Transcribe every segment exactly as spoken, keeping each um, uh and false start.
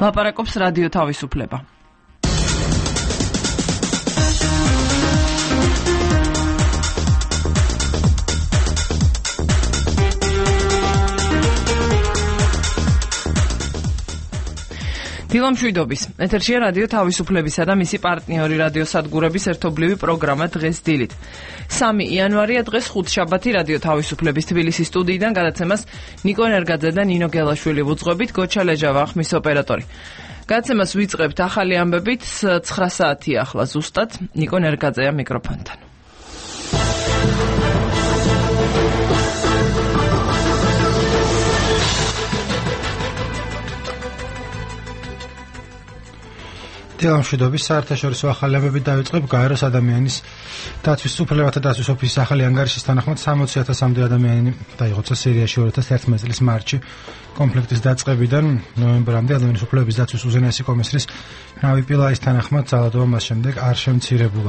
ლაპარაკობს რადიო თავისუფლება. დილამშვიდობის. ეთერშია რადიო თავისუფლებისა და მისი პარტნიორი რადიოსადგურების ერთობლივი პროგრამა დღეს დილით. სამი იანვარია დღეს ხუთშაბათი რადიო თავისუფლების თბილისის სტუდიიდან გადაცემას ნიკო ნერგაძე და ნინო გელაშვილი ვუძღვებით, გოჩა ლეჟავა ხმის ოპერატორი. გადაცემას ვიწყებთ ახალი ამბებით, ცხრა საათია ახლა ზუსტად. ნიკო ნერგაძეა მიკროფონთან. დილამშვიდობის. საერთაშორისო ახალი ამბებით დავიწყებ. გაეროს ადამიანის დაცვის უფლებათა დაცვის ოფისის ახალი ანგარიშის თანახმად სამოცი ათასამდე ადამიანი დაიღოცა სირიაში ორი ათას ერთმანეტ წლის მარტში კონფლიქტის დაწყებიდან ნოემბრამდე. ადამიანის უფლებების დაცვის უზენაესი კომისრის ნავი პილაის თანახმად ძალადობა მას შემდეგ არ შემცირებულა.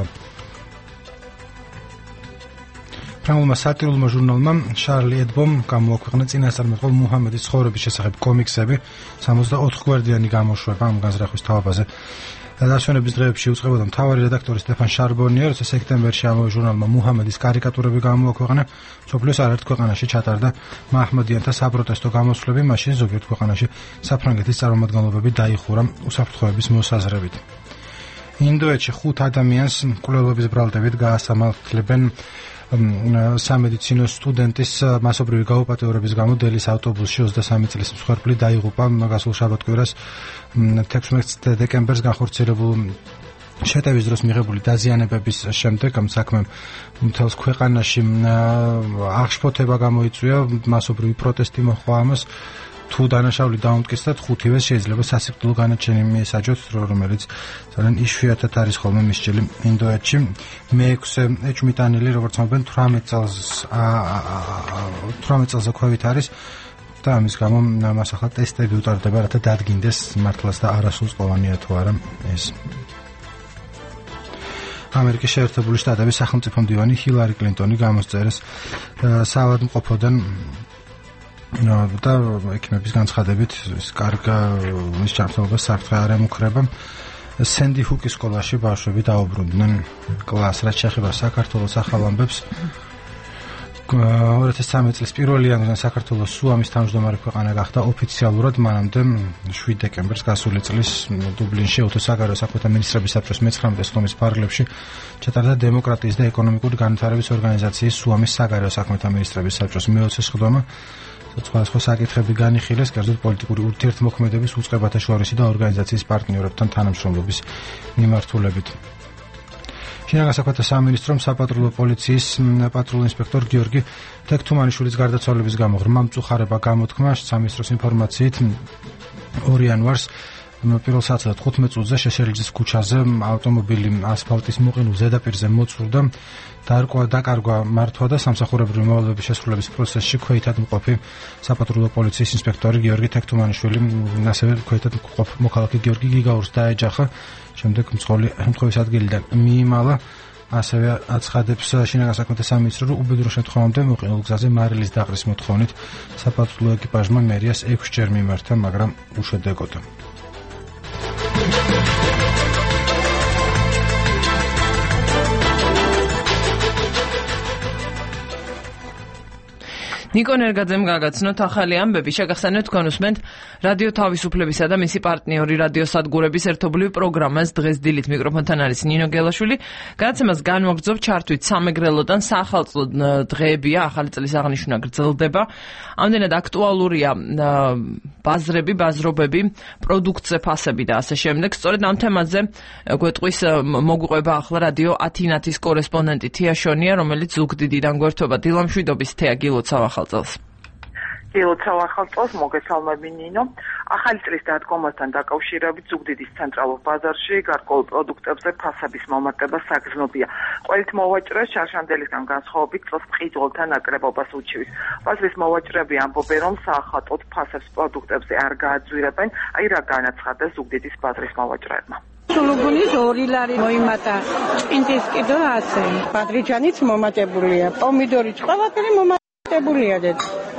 ფრანგულმა სატირულმა ჟურნალმა შარლი ედბომ გამოაქვეყნა წინასწარმეტყველ მუჰამედის ცხოვრების შესახებ კომიქსები სამოცდაოთხ გვერდიანი გამოშვება ამ განზრახვის თაობაზე. დასვენების დღეებში უწყებოდა მთავარი რედაქტორი სტეფან შარბონია, როცა სექტემბერში ამავე ჟურნალმა მუჰამედის კარიკატურები გამოაქვეყნა, მსოფლიოს არაერთ ქვეყანაში ჩატარდა მაჰმადიანთა საპროტესტო გამოსვლები, მაშინ ზოგიერთ ქვეყანაში საფრანგეთის წარმომადგენლობები დაიხურა უსაფრთხოების მოსაზრებით. ინდოეთში ხუთ ადამიანს მკვლელობის ბრალდებით გაასამართლებენ სამედიცინო სტუდენტის მასობრივი გაუპატეურების გამო დელის ავტობუსში ოცდასამი წლის მსხვერპლი დაიღუპა გასულ შაბათ-კვირას თექვსმეტ დეკემბერს განხორციელებულ შეტევის დროს მიღებული დაზიანებების შემდეგ ამ საქმემ მთელს ქვეყანაში აღშფოთება გამოიწვია, მასობრივი პროტესტი მოჰყვა ამას. თუ დანაშაული დაუმტკიცდათ, ხუთივეს შეიძლება სასიკვდილო განაჩენი მიესაჯოთ, რომელიც ძალიან იშვიათად არის ხოლმე მისჯილი ინდოეთში. მეექვსე ეჭვმიტანილი, როგორც ამბობენ, თვრამეტ წელს თვრამეტ წელზე ქვევით არის და ამის გამო მას ახლა ტესტები უტარდება, რათა დადგინდეს მართლაც და არასრულწლოვანია თუ არა ეს. ამერიკის შეერთებული შტატების სახელმწიფო მდივანი ჰილარი კლინტონი გამოსწერეს საავადმყოფოდან და ექიმების განცხადებით ის კარგა მის ჯანმრთელობას საფრთხე არ ემუქრება. სენდი ჰუკის სკოლაში ბავშვები დაუბრუნდნენ კლასს, რაც შეეხება საქართველოს ახალ ამბებს. ორი ათას ცხრამეტ წლის პირველი იანვრიდან საქართველოს სუამის თავმჯდომარე ქვეყანა გახდა ოფიციალურად, მანამდე შვიდ დეკემბერს გასული წლის დუბლინში უთო საგარეო საქმეთა მინისტრების საბჭოს მეცხრამეტე სხდომის ფარგლებში ჩატარდა დემოკრატიის და ეკონომიკური განვითარების ორგანიზაციის სუამის საგარეო საქმეთა მინისტრების საბჭოს მეოცე სხდომა. სხვადასხვა საკითხები განიხილეს, კერძოდ პოლიტიკური ურთიერთმოქმედების უწყებათა შორისი და ორგანიზაციის პარტნიორებთან თანამშრომლობის მიმართულებით. შინაგან საქმეთა სამინისტრომ საპატრულო პოლიციის პატრულ ინსპექტორ გიორგი თექთუმანიშვილის გარდაცვალების გამო ღრმა მწუხარება გამოთქმა. სამინისტროს ინფორმაციით ორი იანვარს პირველ საათსა და თხუთმეტ წუთზე შეშელიძის ქუჩაზე ავტომობილი ასფალტის მოყინულ ზედაპირზე მოწურდა. დაარკვა დაკარგვა მართვა და სამსახურებრივი მოვალეობის შესრულების პროცესში ქვეითად მყოფი საპატრულო პოლიციის ინსპექტორი გიორგი თექთუმანიშვილი, ასევე ქვეითად მყოფ მოქალაქე გიორგი გიგაურს დაეჯახა, შემდეგ მძღოლი ემთხვევის ადგილიდან მიიმალა. ასევე აცხადებს შინაგან საქმეთა სამინისტრო, რომ უბედურ შემთხვევამდე მოყინულ გზაზე მარილის დაყრის მოთხოვნით საპატრულო ეკიპაჟმა მერიას ექვსჯერ მიმართა, მაგრამ უშედეგოდ. ნიკო ნერგაძემ გაგაცნოთ ახალი ამბები. შეგახსენებთ, თქვენ უსმენთ რადიო თავისუფლებისა და მისი პარტნიორი რადიოსადგურების ერთობლივ პროგრამას. დღეს დილით მიკროფონთან არის ნინო გელაშვილი. გადაცემას განვაგრძობ ჩართვით სამეგრელოდან სახალხო დღეებია, ახალი წლის აღნიშვნა გრძელდება. ამდენად აქტუალურია ბაზრები, ბაზრობები, პროდუქტზე ფასები და ასე შემდეგ. სწორედ ამ თემაზე გვეტყვის მოგვიყვება ახლა რადიო ათინათის კორესპონდენტი თია შონია, რომელიც ზუგდიდიდან გვერდება. დილამშვიდობის თეა, გილოცავ ახალ წელს. გილოცავ ახალ წელს, მოგესალმები ნინო. ახალი წლის დადგომასთან დაკავშირებით ზუგდიდის ცენტრალურ ბაზარში გარკვეულ პროდუქტებზე ფასების მომატება საგრძნობია. ყველით მოვაჭრეს შარშანდელისგან განსხვავებით წელს მყიდველთა ნაკრებობას უჩივის. ბაზრის მოვაჭრეები ამბობენ, რომ საახალწლოდ ფასებს პროდუქტებზე არ გააძვირებენ, აი რა განაცხადა ზუგდიდის ბაზრის მოვაჭრეებმა. სულუგუნის ორი ლარი მოიმატა, ჭინტის კიდო ათი, ბადრიჯანიც მომატებულია, პომიდორიც ყველაფერი მომატებულია.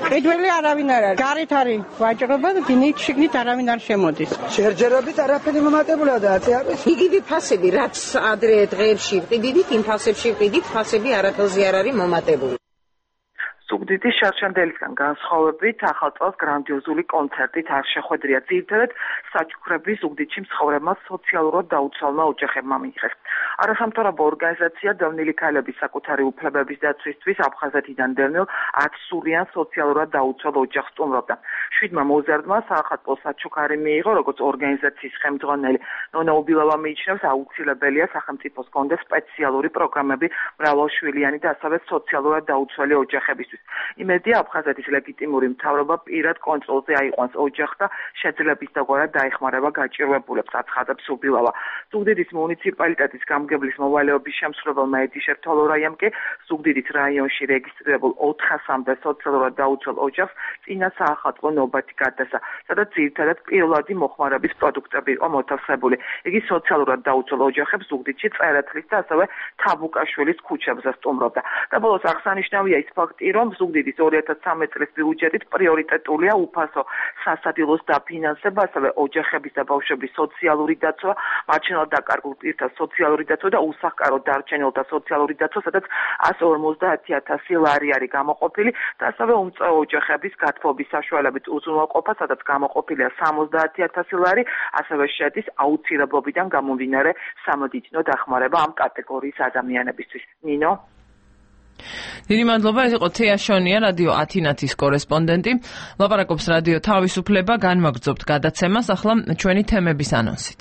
ყიდველი არავინ არ არის. გარეთ არის ვაჭრობა და დინით შიგნით არავინ არ შემოდის. შერჯერობით არაფერი მომატებულა და ათი არის. იგივე ფასები, რაც ადრე დღეებში ვყიდით, იმ ფასებში ვყიდით, ფასები არაფერზე არ არის მომატებული. ზუგდიდის შარშანდელისგან განსხვავებით, ახალ წელს გრანდიოზული კონცერტით არ შეხვედრია. ძირითადად საჩუქრები ზუგდიდში მცხოვრებმა სოციალურად დაუცველმა ოჯახებმა მიიღეს. არასამთავრობო ორგანიზაცია დევნილი ქალების საკუთარი უფლებების დაცვისთვის აფხაზეთიდან დევნილ ათ სულიან სოციალურად დაუცველ ოჯახს სტუმრობდა. შვიდმა მოზარდმა საახალწლო საჩუქარი მიიღო, როგორც ორგანიზაციის ხელმძღვანელი ნონა უბილავა მიიჩნევს, აუცილებელია სახელმწიფოს გქონდეს სპეციალური პროგრამები მრავალშვილიანი და ასევე სოციალურად დაუცველი ოჯახებისთვის. იმედია აფხაზეთის ლეგიტიმური მთავრობა პირად კონტროლზე აიყვანს ოჯახს და შეძლების დაგვარად დაეხმარება გაჭირვებულებს, აცხადებს უბილავა. ზუგდიდის მუნიციპალიტეტის გამგებლის მოვალეობის შემსრულებელმა ედიშერ თოლორაიამ კი ზუგდიდის რაიონში რეგისტრირებულ ოთხასამდე სოციალურად დაუცველ ოჯახს წინა საახალწლო ნობათი გადასცა, სადაც ძირითადად პირველადი მოხმარების პროდუქტები იყო მოთავსებული. იგი სოციალურად დაუცველ ოჯახებს ზუგდიდში წერეთლის და ასევე თაბუკაშვილის ქუჩებზე სტუმრობდა. და ბოლოს აღსანიშნავია ის ფაქტი, რომ ზუგდიდის ორი ათას ცხრამეტ წლის ბიუჯეტით პრიორიტეტულია უფასო სასადილოს დაფინანსება, ასევე ოჯახების და ბავშვების სოციალური დაცვა, მარჩენალ დაკარგულ პირთა სოციალური დაცვა და უსახკარო დარჩენილთა სოციალური დაცვა, სადაც ასზე ორმოცდაათი ათასი ლარი არის გამოყოფილი და ასევე უმწვევ ოჯახების გათბობის საშუალებით უზრუნველყოფა, სადაც გამოყოფილია სამოცდაათი ათასი ლარი, ასევე შედის აუცილებლობიდან გამომდინარე სამედიცინო დახმარება ამ კატეგორიის ადამიანებისთვის. ნინო დიდი მადლობა, ეს იყო თეა შონია, რადიო ათინათის კორესპონდენტი. ლაპარაკობს რადიო თავისუფლება, განმაგრძობთ გადაცემას, ახლა ჩვენი თემების ანონსით.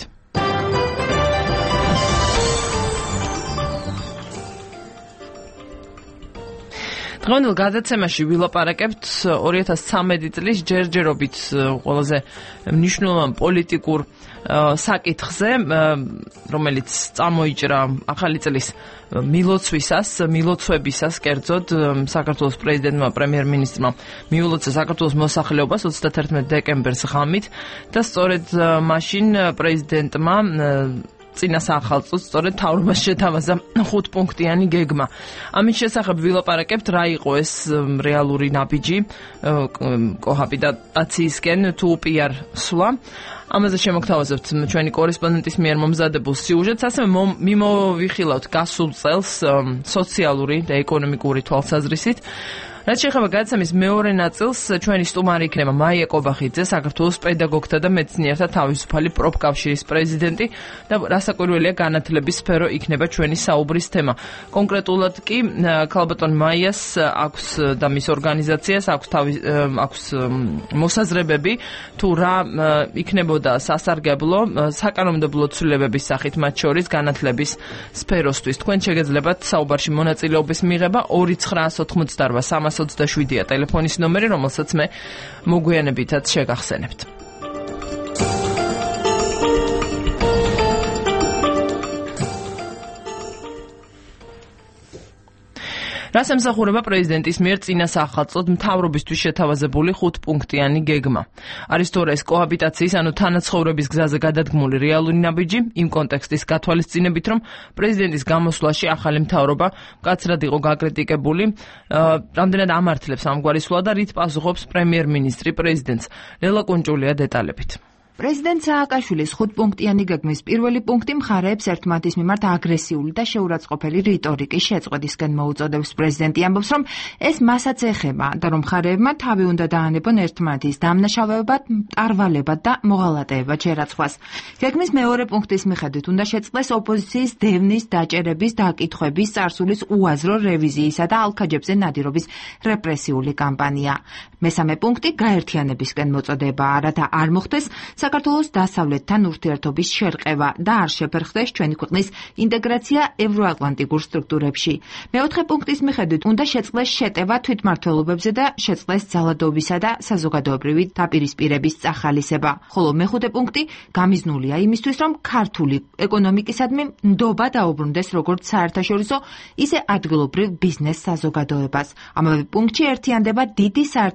დღევანდელ გადაცემაში ვილაპარაკებთ ორი ათას ცხრამეტი წლის ჯერჯერობით ყველაზე მნიშვნელოვან პოლიტიკურ საკითხზე, რომელიც წამოიჭრა ახალი წლის მილოცვისას, მილოცვებისას, კერძოდ საქართველოს პრეზიდენტმა, პრემიერ-მინისტრმა მიულოცა საქართველოს მოსახლეობას ოცდათერთმეტ დეკემბერს ღამით და სწორედ მაშინ პრეზიდენტმა წინა საახალწლოს სწორედ მთავრობას შეთავაზა ხუთპუნქტიანი გეგმა. ამის შესახებ ვილაპარაკებთ, რა იყო ეს რეალური ნაბიჯი კოჰაბიტაციისკენ თუ პიარ სვლა. ამაზე შემოგთავაზებთ ჩვენი კორესპონდენტის მიერ მომზადებულ სიუჟეტს, ასევე მიმოვიხილავთ გასულ წელს სოციალური და ეკონომიკური თვალსაზრისით. რაც შეეხება გადაცემის მეორე ნაწილს, ჩვენი სტუმარი იქნება მაია კობახიძე, საქართველოს პედაგოგთა და მეცნიერთა თავისუფალი პროფკავშირის პრეზიდენტი და რასაკვირველია განათლების სფერო იქნება ჩვენი საუბრის თემა. კონკრეტულად კი ქალბატონ მაიას აქვს და მის ორგანიზაციას აქვს აქვს მოსაზრებები თუ რა იქნებოდა სასარგებლო საკანონმდებლო ცვლილებების სახით, მათ შორის განათლების სფეროსთვის. თქვენ შეგეძლებათ საუბარში მონაწილეობის მიღება ორი ცხრაასი ოთხმოცდაოთხ სამას ოცდაშვიდია ტელეფონის ნომერი, რომელსაც მე მოგვიანებითაც შეგახსენებთ. რას ემსახურება პრეზიდენტის მიერ წინა საახალწლოდ მთავრობისთვის შეთავაზებული ხუთპუნქტიანი გეგმა? არის თუ არა ეს კოჰაბიტაციის, ანუ თანაცხოვრების გზაზე გადადგმული რეალური ნაბიჯი, იმ კონტექსტის გათვალისწინებით, რომ პრეზიდენტის გამოსვლაში ახალი მთავრობა მკაცრად იყო გაკრიტიკებული, რამდენად ამართლებს ამგვარი სვლა და რით პასუხობს პრემიერ-მინისტრი პრეზიდენტს. ლელა კუნჭულია დეტალებით. პრეზიდენტ სააკაშვილის ხუთპუნქტიანი გეგმის პირველი პუნქტი მხარეებს ერთმანეთის მიმართ აგრესიული და შეურაცხყოფელი რიტორიკის შეწყვეტისკენ მოუწოდებს. პრეზიდენტი ამბობს, რომ ეს მასაც ეხება და რომ მხარეებმა თავი უნდა დაანებონ ერთმანეთის დამნაშავეებად, მტარვალებად და მოღალატეებად შერაცხვას. გეგმის მეორე პუნქტის მიხედვით უნდა შეწყდეს ოპოზიციის დევნის, დაჭერების, დაკითხვების, წარსულის უაზრო რევიზიისა და ალქაჯებზე ნადირობის რეპრესიული კამპანია. მესამე პუნქტი გაერთიანებისკენ მოწოდებაა, რათა არ მოხდეს საქართველოს დასავლეთთან ურთიერთობის შერყევა და არ შეფერხდეს ჩვენი ქვეყნის ინტეგრაცია ევროატლანტიკურ სტრუქტურებში. მეოთხე პუნქტის მიხედვით უნდა შეწყდეს შეტევა თვითმმართველობებზე და შეწყდეს ძალადობისა და საზოგადოებრივი დაპირისპირების წახალისება. ხოლო მეხუთე პუნქტი გამიზნულია იმისთვის, რომ ქართული ეკონომიკისადმი ნდობა დაუბრუნდეს როგორც საერთაშორისო, ისე ადგილობრივ ბიზნეს საზოგადოებას. ამავე პუნქტში ერთიანდება დიდი საერთაშორისო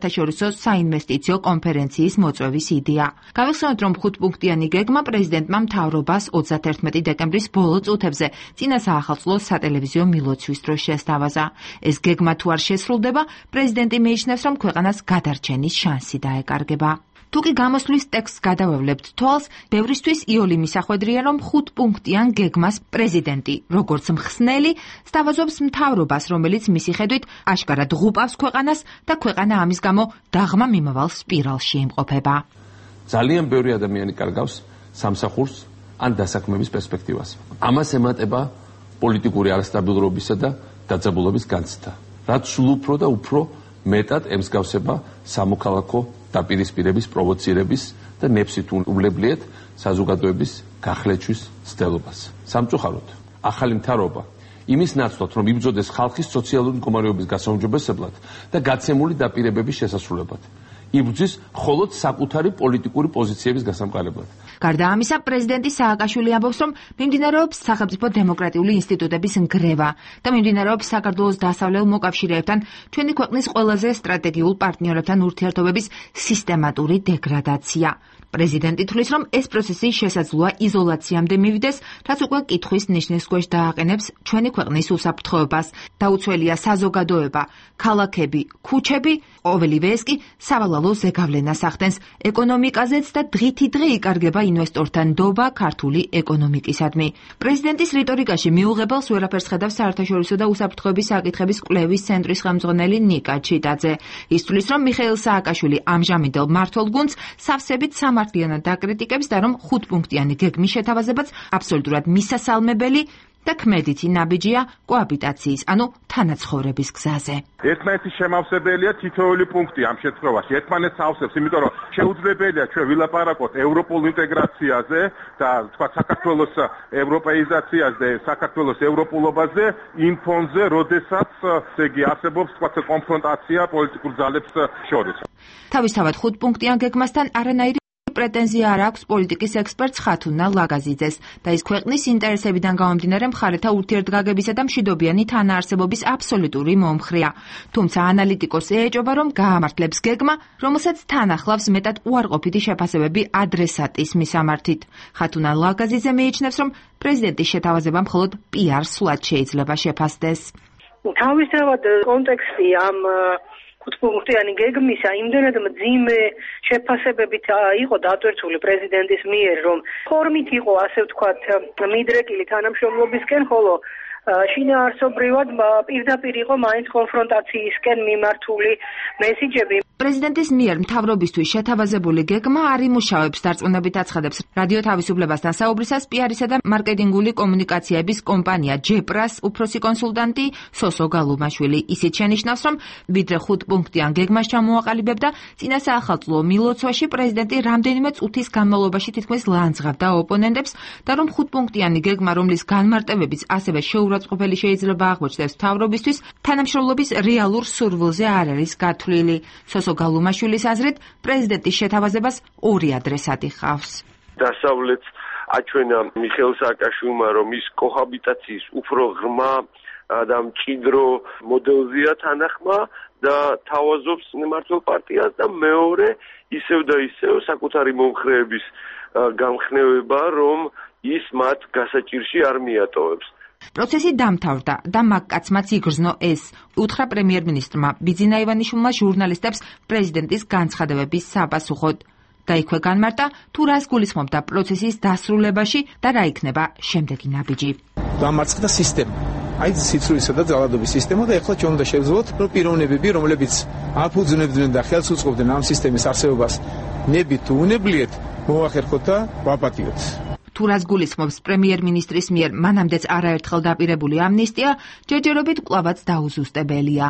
საერთაშორისო საინვესტიციო კონფერენციის მოწვევის იდეა. Გავიხსენოთ, რომ ხუთპუნქტიანი გეგმა პრეზიდენტმა მთავრობას ოცდაათერთმეტი დეკემბრის ბოლო წუთებზე წინა საახალწლო სატელევიზიო მილოცვის დროს შესთავაზა. ეს გეგმა თუ არ შესრულდება, პრეზიდენტი მიიჩნევს, რომ ქვეყანას გადარჩენის შანსი დაეკარგება. Თუკი გამოსვლის ტექსტს გადავევლებთ თვალს, ბევრისთვის იოლი მისახვედრია, რომ ხუთპუნქტიან გეგმას პრეზიდენტი, როგორც მხსნელი, სთავაზობს მთავრობას, რომელიც მისი ხედვით აშკარად ღუპავს ქვეყანას და ქვეყანა ამის გამო დაღმა მიმავალ სპირალში იმყოფება. ძალიან ბევრი ადამიანი კარგავს სამსახურს ან დასაქმების პერსპექტივას. ამას ემატება პოლიტიკური არასტაბილურობისა და დაძაბულობის განცდა, რაც სულ უფრო და უფრო მეტად ემსგავსება სამოქალაქო დაპირისპირების, პროვოცირების და ნებსით უვლებლიეთ საზოგადოების გახლეჩვის ცდელობას. სამწუხაროდ, ახალი მთავრობა იმის ნაცვლად, რომ იბრძოდეს ხალხის სოციალური მდგომარეობის გასაუმჯობესებლად და გაცემული დაპირებების შესასრულებლად, იბრძვის მხოლოდ საკუთარი პოლიტიკური პოზიციების გასამყარებლად. გარდა ამისა, პრეზიდენტი სააკაშვილი ამბობს, რომ მიმდინარეობს სახელმწიფო დემოკრატიული ინსტიტუტების ნგრევა და მიმდინარეობს საქართველოს დასავლელ მოკავშირეებთან, ჩვენი ქვეყნის ყველაზე სტრატეგიულ პარტნიორებთან ურთიერთობების სისტემატური დეგრადაცია. პრეზიდენტი თვლის, რომ ეს პროცესი შესაძლოა იზოლაციამდე მივიდეს, რაც უკვე კითხვის ნიშნის ქვეშ დააყენებს ჩვენი ქვეყნის უსაფრთხოებას. დაუცველია საზოგადოება, ქალაქები, ქუჩები, ყოველივე ეს კი სავალალო ზეგავლენას ახდენს ეკონომიკაზეც და დღითი დღე იკარგება ინვესტორთა ნდობა ქართული ეკონომიკისადმი. პრეზიდენტის რიტორიკაში მიუღებელს ვერაფერს ხედავს საერთაშორისო და უსაფრთხოების საკითხების კვლევის ცენტრის ხელმძღვანელი ნიკა ჩიტაძე. ის თვლის, რომ მიხეილ სააკაშვილი ამჟამინდელ მმართველ გუნდს სავსებით სამართლიანად დაკრიტიკებს და რომ ხუთპუნქტიანი გეგმის შეთავაზებაც აბსოლუტურად მისასალმებელი და ქმედითი ნაბიჯია კოაბიტაციის, ანუ თანაცხოვრების გზაზე. ერთმანეთის შემავსებელია თითოეული პუნქტი ამ შემთხვევაში. ერთმანეთს ავსებს, იმიტომ რომ შეუძლებელია ჩვენ ვილაპარაკოთ ევროპულ ინტეგრაციაზე და თქვა საქართველოს ევროპეიზაციაზე, საქართველოს ევროპულობაზე იმ ფონზე, როდესაც ესე იგი არსებობს თქვა კონფრონტაცია პოლიტიკურ ძალებს შორის. თავისთავად ხუთპუნქტიან გეგმასთან არანაირი პრეტენზია არ აქვს პოლიტიკის ექსპერტს ხათუნა ლაგაზიძეს და ის ქვეყნის ინტერესებიდან გამომდინარე მხარეთა ურთიერთგაგებისა და მშვიდობიანი თანაარსებობის აბსოლუტური მომხრეა. თუმცა ანალიტიკოსი ეჭობა, რომ გაამართლებს გეგმა, რომელსაც თან ახლავს მეტად უარყოფითი შეფასებები ადრესატის მისამართით. ხათუნა ლაგაზიძე მიიჩნევს, რომ პრეზიდენტის შეთავაზება მხოლოდ პიარ სულად შეიძლება შეფასდეს. თავისთავად კონტექსტი ამ ხუთპუნქტიანი გეგმისა იმდენად მძიმე შეფასებებით იყო დატვირთული პრეზიდენტის მიერ, რომ ფორმით იყო, ასე ვთქვათ, მიდრეკილი თანამშრომლობისკენ, ხოლო შინაარსობრივად პირდაპირ იყო მაინც კონფრონტაციისკენ მიმართული მესიჯები. პრეზიდენტის მიერ მთავრობისთვის შეთავაზებული გეგმა არ იმუშავებს, დარწმუნებით აცხადებს რადიო თავისუფლებასთან საუბრისას პიარისა და მარკეტინგული კომუნიკაციების კომპანია ჯეპრას უფროსი კონსულტანტი სოსო გალუმაშვილი. ისიც შენიშნავს, რომ ვიდრე ხუთპუნქტიან გეგმას ჩამოაყალიბებდა, წინა საახალწლო მილოცვაში პრეზიდენტი რამდენიმე წუთის განმავლობაში თითქმის ლანძღავდა ოპონენტებს და რომ ხუთპუნქტიანი გეგმა, რომლის განმარტებებიც ასევე შეურაცხყოფელი შეიძლება აღმოჩნდეს მთავრობისთვის, თანამშრომლობის რეალურ სურვილზე არ არის გათვლილი. სოსო გალუმაშვილის აზრით, პრეზიდენტის შეთავაზებას ორი ადრესატი ჰყავს. დასავლეთს აჩვენა მიხეილ სააკაშვილმა, რომ ის კოჰაბიტაციის უფრო ღრმა და მჭიდრო მოდელზეა თანახმა და თავაზობს მმართველ პარტიას და მეორე ისევ და ისევ საკუთარი მომხრეების გამხნევება, რომ ის მათ გასაჭირში არ მიატოვებს. პროცესი დამთავრდა და მაგკაცმაც იგრძნო ეს, უთხრა პრემიერ-მინისტრმა ბიძინა ივანიშვილმა ჟურნალისტებს პრეზიდენტის განცხადებების საპასუხოდ. და იქვე განმარტა, თუ რას გულისხმობდა პროცესის დასრულებაში და რა იქნება შემდეგი ნაბიჯი. დამარცხდა სისტემა. აი სიცრუისა და ძალადობის სისტემა და ეხლა ჩვენ უნდა შევძლოთ, რომ პიროვნებები, რომლებიც აფუძნებდნენ და ხელს უწყობდნენ ამ სისტემის არსებობას, ნებით თუ უნებლიეთ, მოახერხოთ და ვაპატიოთ. თუ რას გულისხმობს პრემიერ-მინისტრის მიერ მანამდეც არაერთხელ დაპირებული ამნისტია, ჯერჯერობით კვლავაც დაუზუსტებელია.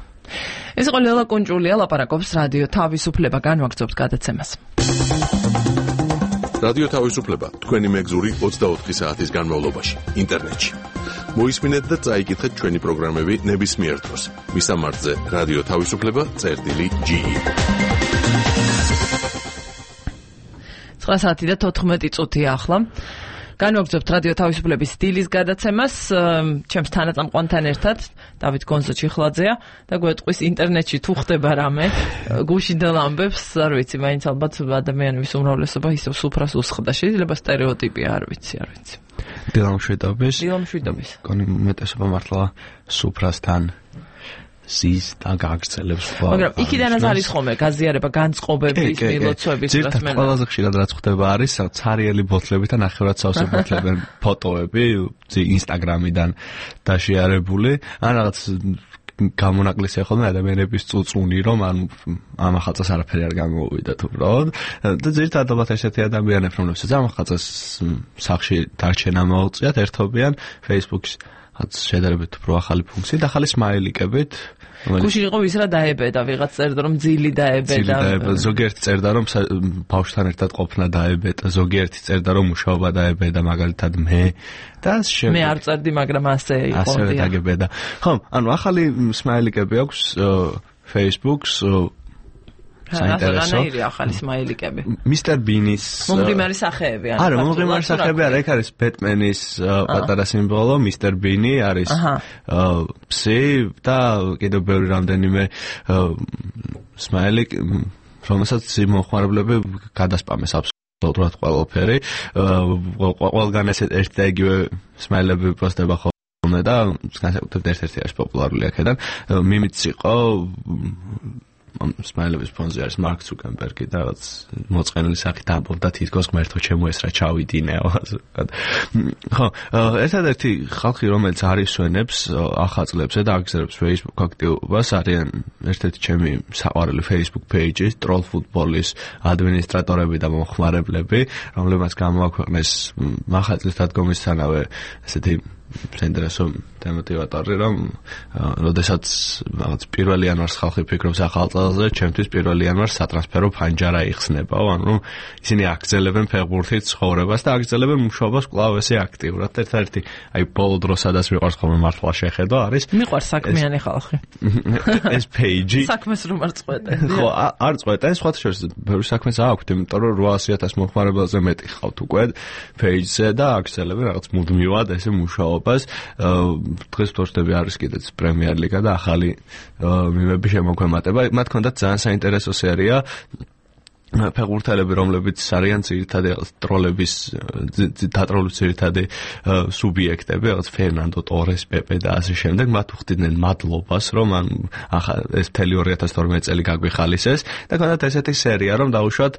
ეს იყო ლელა კუნჭულია, ლაპარაკობს რადიო თავისუფლება, განვაგრძობთ გადაცემას. რადიო თავისუფლება თქვენი მეგზური ოცდაოთხი საათის განმავლობაში ინტერნეტში. მოისმინეთ და წაიკითხეთ ჩვენი პროგრამები ნებისმიერ დროს. მისამართზე რადიო თავისუფლება წერტილი ჯი. ცხრა საათი და თოთხმეტი წუთია ახლა. განვაგრძობთ რადიო თავისუფლების დილის გადაცემას ჩემს თანაწამყვანთან ერთად დავით გონზო-ჩიხლაძეა და გვეტყვის ინტერნეტში თუ ხდება რამე გუშინდელ ამბებს არ ვიცი მაინც ალბათ ადამიანების უმრავლესობა ისევ სუფრას უსხდა შეიძლება სტერეოტიპია არ ვიცი არ ვიცი დილამშვიდობის დილამშვიდობის კონი მეტესობა მართლა სუფრასთან ზის და გაგრძელებს სხვა. მაგრამ იქიდანაც არის ხოლმე გაზიარება განწყობების, მილოცვების და სმენა. ყველაზე ხშირად რაც ხდება არის ცარიელი ბოთლები და ნახევრად სავსე ბოთლები ფოტოები ინსტაგრამიდან დაშიარებული. ან რაღაც გამონაკლისია ხოლმე ადამიანების წუწუნი რომ ანუ ამ ახალწას არაფერი არ გამოუვიდათ უბრალოდ და ძირითადად ალბათ ესეთი ადამიანები რომლებსაც ამ ახალწას სახში დარჩენა მოუწიათ ერთობიან Facebook-ის რაც შედარებით უფრო ახალი ფუნქცია და ახალი სმაილიკებით გუშინ იყო ვის რა დაებედა ვიღაც წერდა რომ ძილი დაებედა ზოგიერთი წერდა რომ ბავშვთან ერთად ყოფნა დაებედა ზოგიერთი წერდა რომ მუშაობა დაებედა მაგალითად მე და მე არ წერდი მაგრამ ასე იყო ასევე დაგებედა ხო ანუ ახალი სმაილიკები აქვს Facebook-ს საინტერესო რა ახალი სმაილიკები მისტერ ბინის მომღიმარი სახეები არა მომღიმარი სახეები არა ეგ არის ბეტმენის პატარა სიმბოლო მისტერ ბინი არის ფსი და კიდევ ბევრი რამდენიმე სმაილიკი რომელსაც მოხმარებლები გადასპამეს აბსოლუტურად ყველაფერი ყველგან ეს ერთი და იგივე სმაილები პოსტდება ხოლმე და განსაკუთრებით ერთ-ერთი არის პოპულარული აქედან მიმიც იყო სმაილების ფონზე არის მარკ ცუკერბერგი და რაც მოწყენილი სახით ამბობდა თითქოს ღმერთო ჩემო ეს რა ჩავიდინეო ხო ერთადერთი ხალხი რომელიც არის სვენებს ახალწლებზე და აგზერებს Facebook აქტივობას არიან ერთ-ერთი ჩემი საყვარელი Facebook page-ის ტროლ ფუტბოლის ადმინისტრატორები და მომხმარებლები რომლებმაც გამოაქვეყნეს ახალწლის დადგომისთანავე ესეთი საინტერესო დემოტივატორი რომ როდესაც რაღაც პირველ იანვარს ხალხი ფიქრობს ახალწლზე ჩემთვის პირველ იანვარს სატრანსფერო ფანჯარა იხსნებაო ანუ რომ ისინი აგრძელებენ ფეხბურთით ცხოვრებას და აგრძელებენ მუშაობას კვლავ ესე აქტიურად ერთ-ერთი აი ბოლო დროს სადაც მიყვარს ხოლმე მართლა შეხედვა არის მიყვარს საქმიანი ხალხი ეს page საქმეს რომ არ წყვეტენ ხო არ წყვეტენ სხვათა შორის ბევრი საქმეს აქვს იმიტომ რომ რვაასი ათასი მომხმარებელზე მეტი ხავთ უკვე page-ზე და აგრძელებენ რაღაც მუდმივად ესე მუშაობას დღეს თორშდები არის კიდეც პრემიერ ლიგა და ახალი მიმები შემოგვემატება მათ ჰქონდათ ძალიან საინტერესო სერია ფეხბურთელები რომლებიც არიან ძირითადად ტროლების დატროლების ძირითადი სუბიექტები რაღაც ფერნანდო ტორეს პეპე და ასე შემდეგ მათ უხდიდნენ მადლობას რომ ან ახლა ეს მთელი ორი ათას თორმეტი წელი გაგვიხალისეს და ჰქონდათ ესეთი სერია რომ დაუშვათ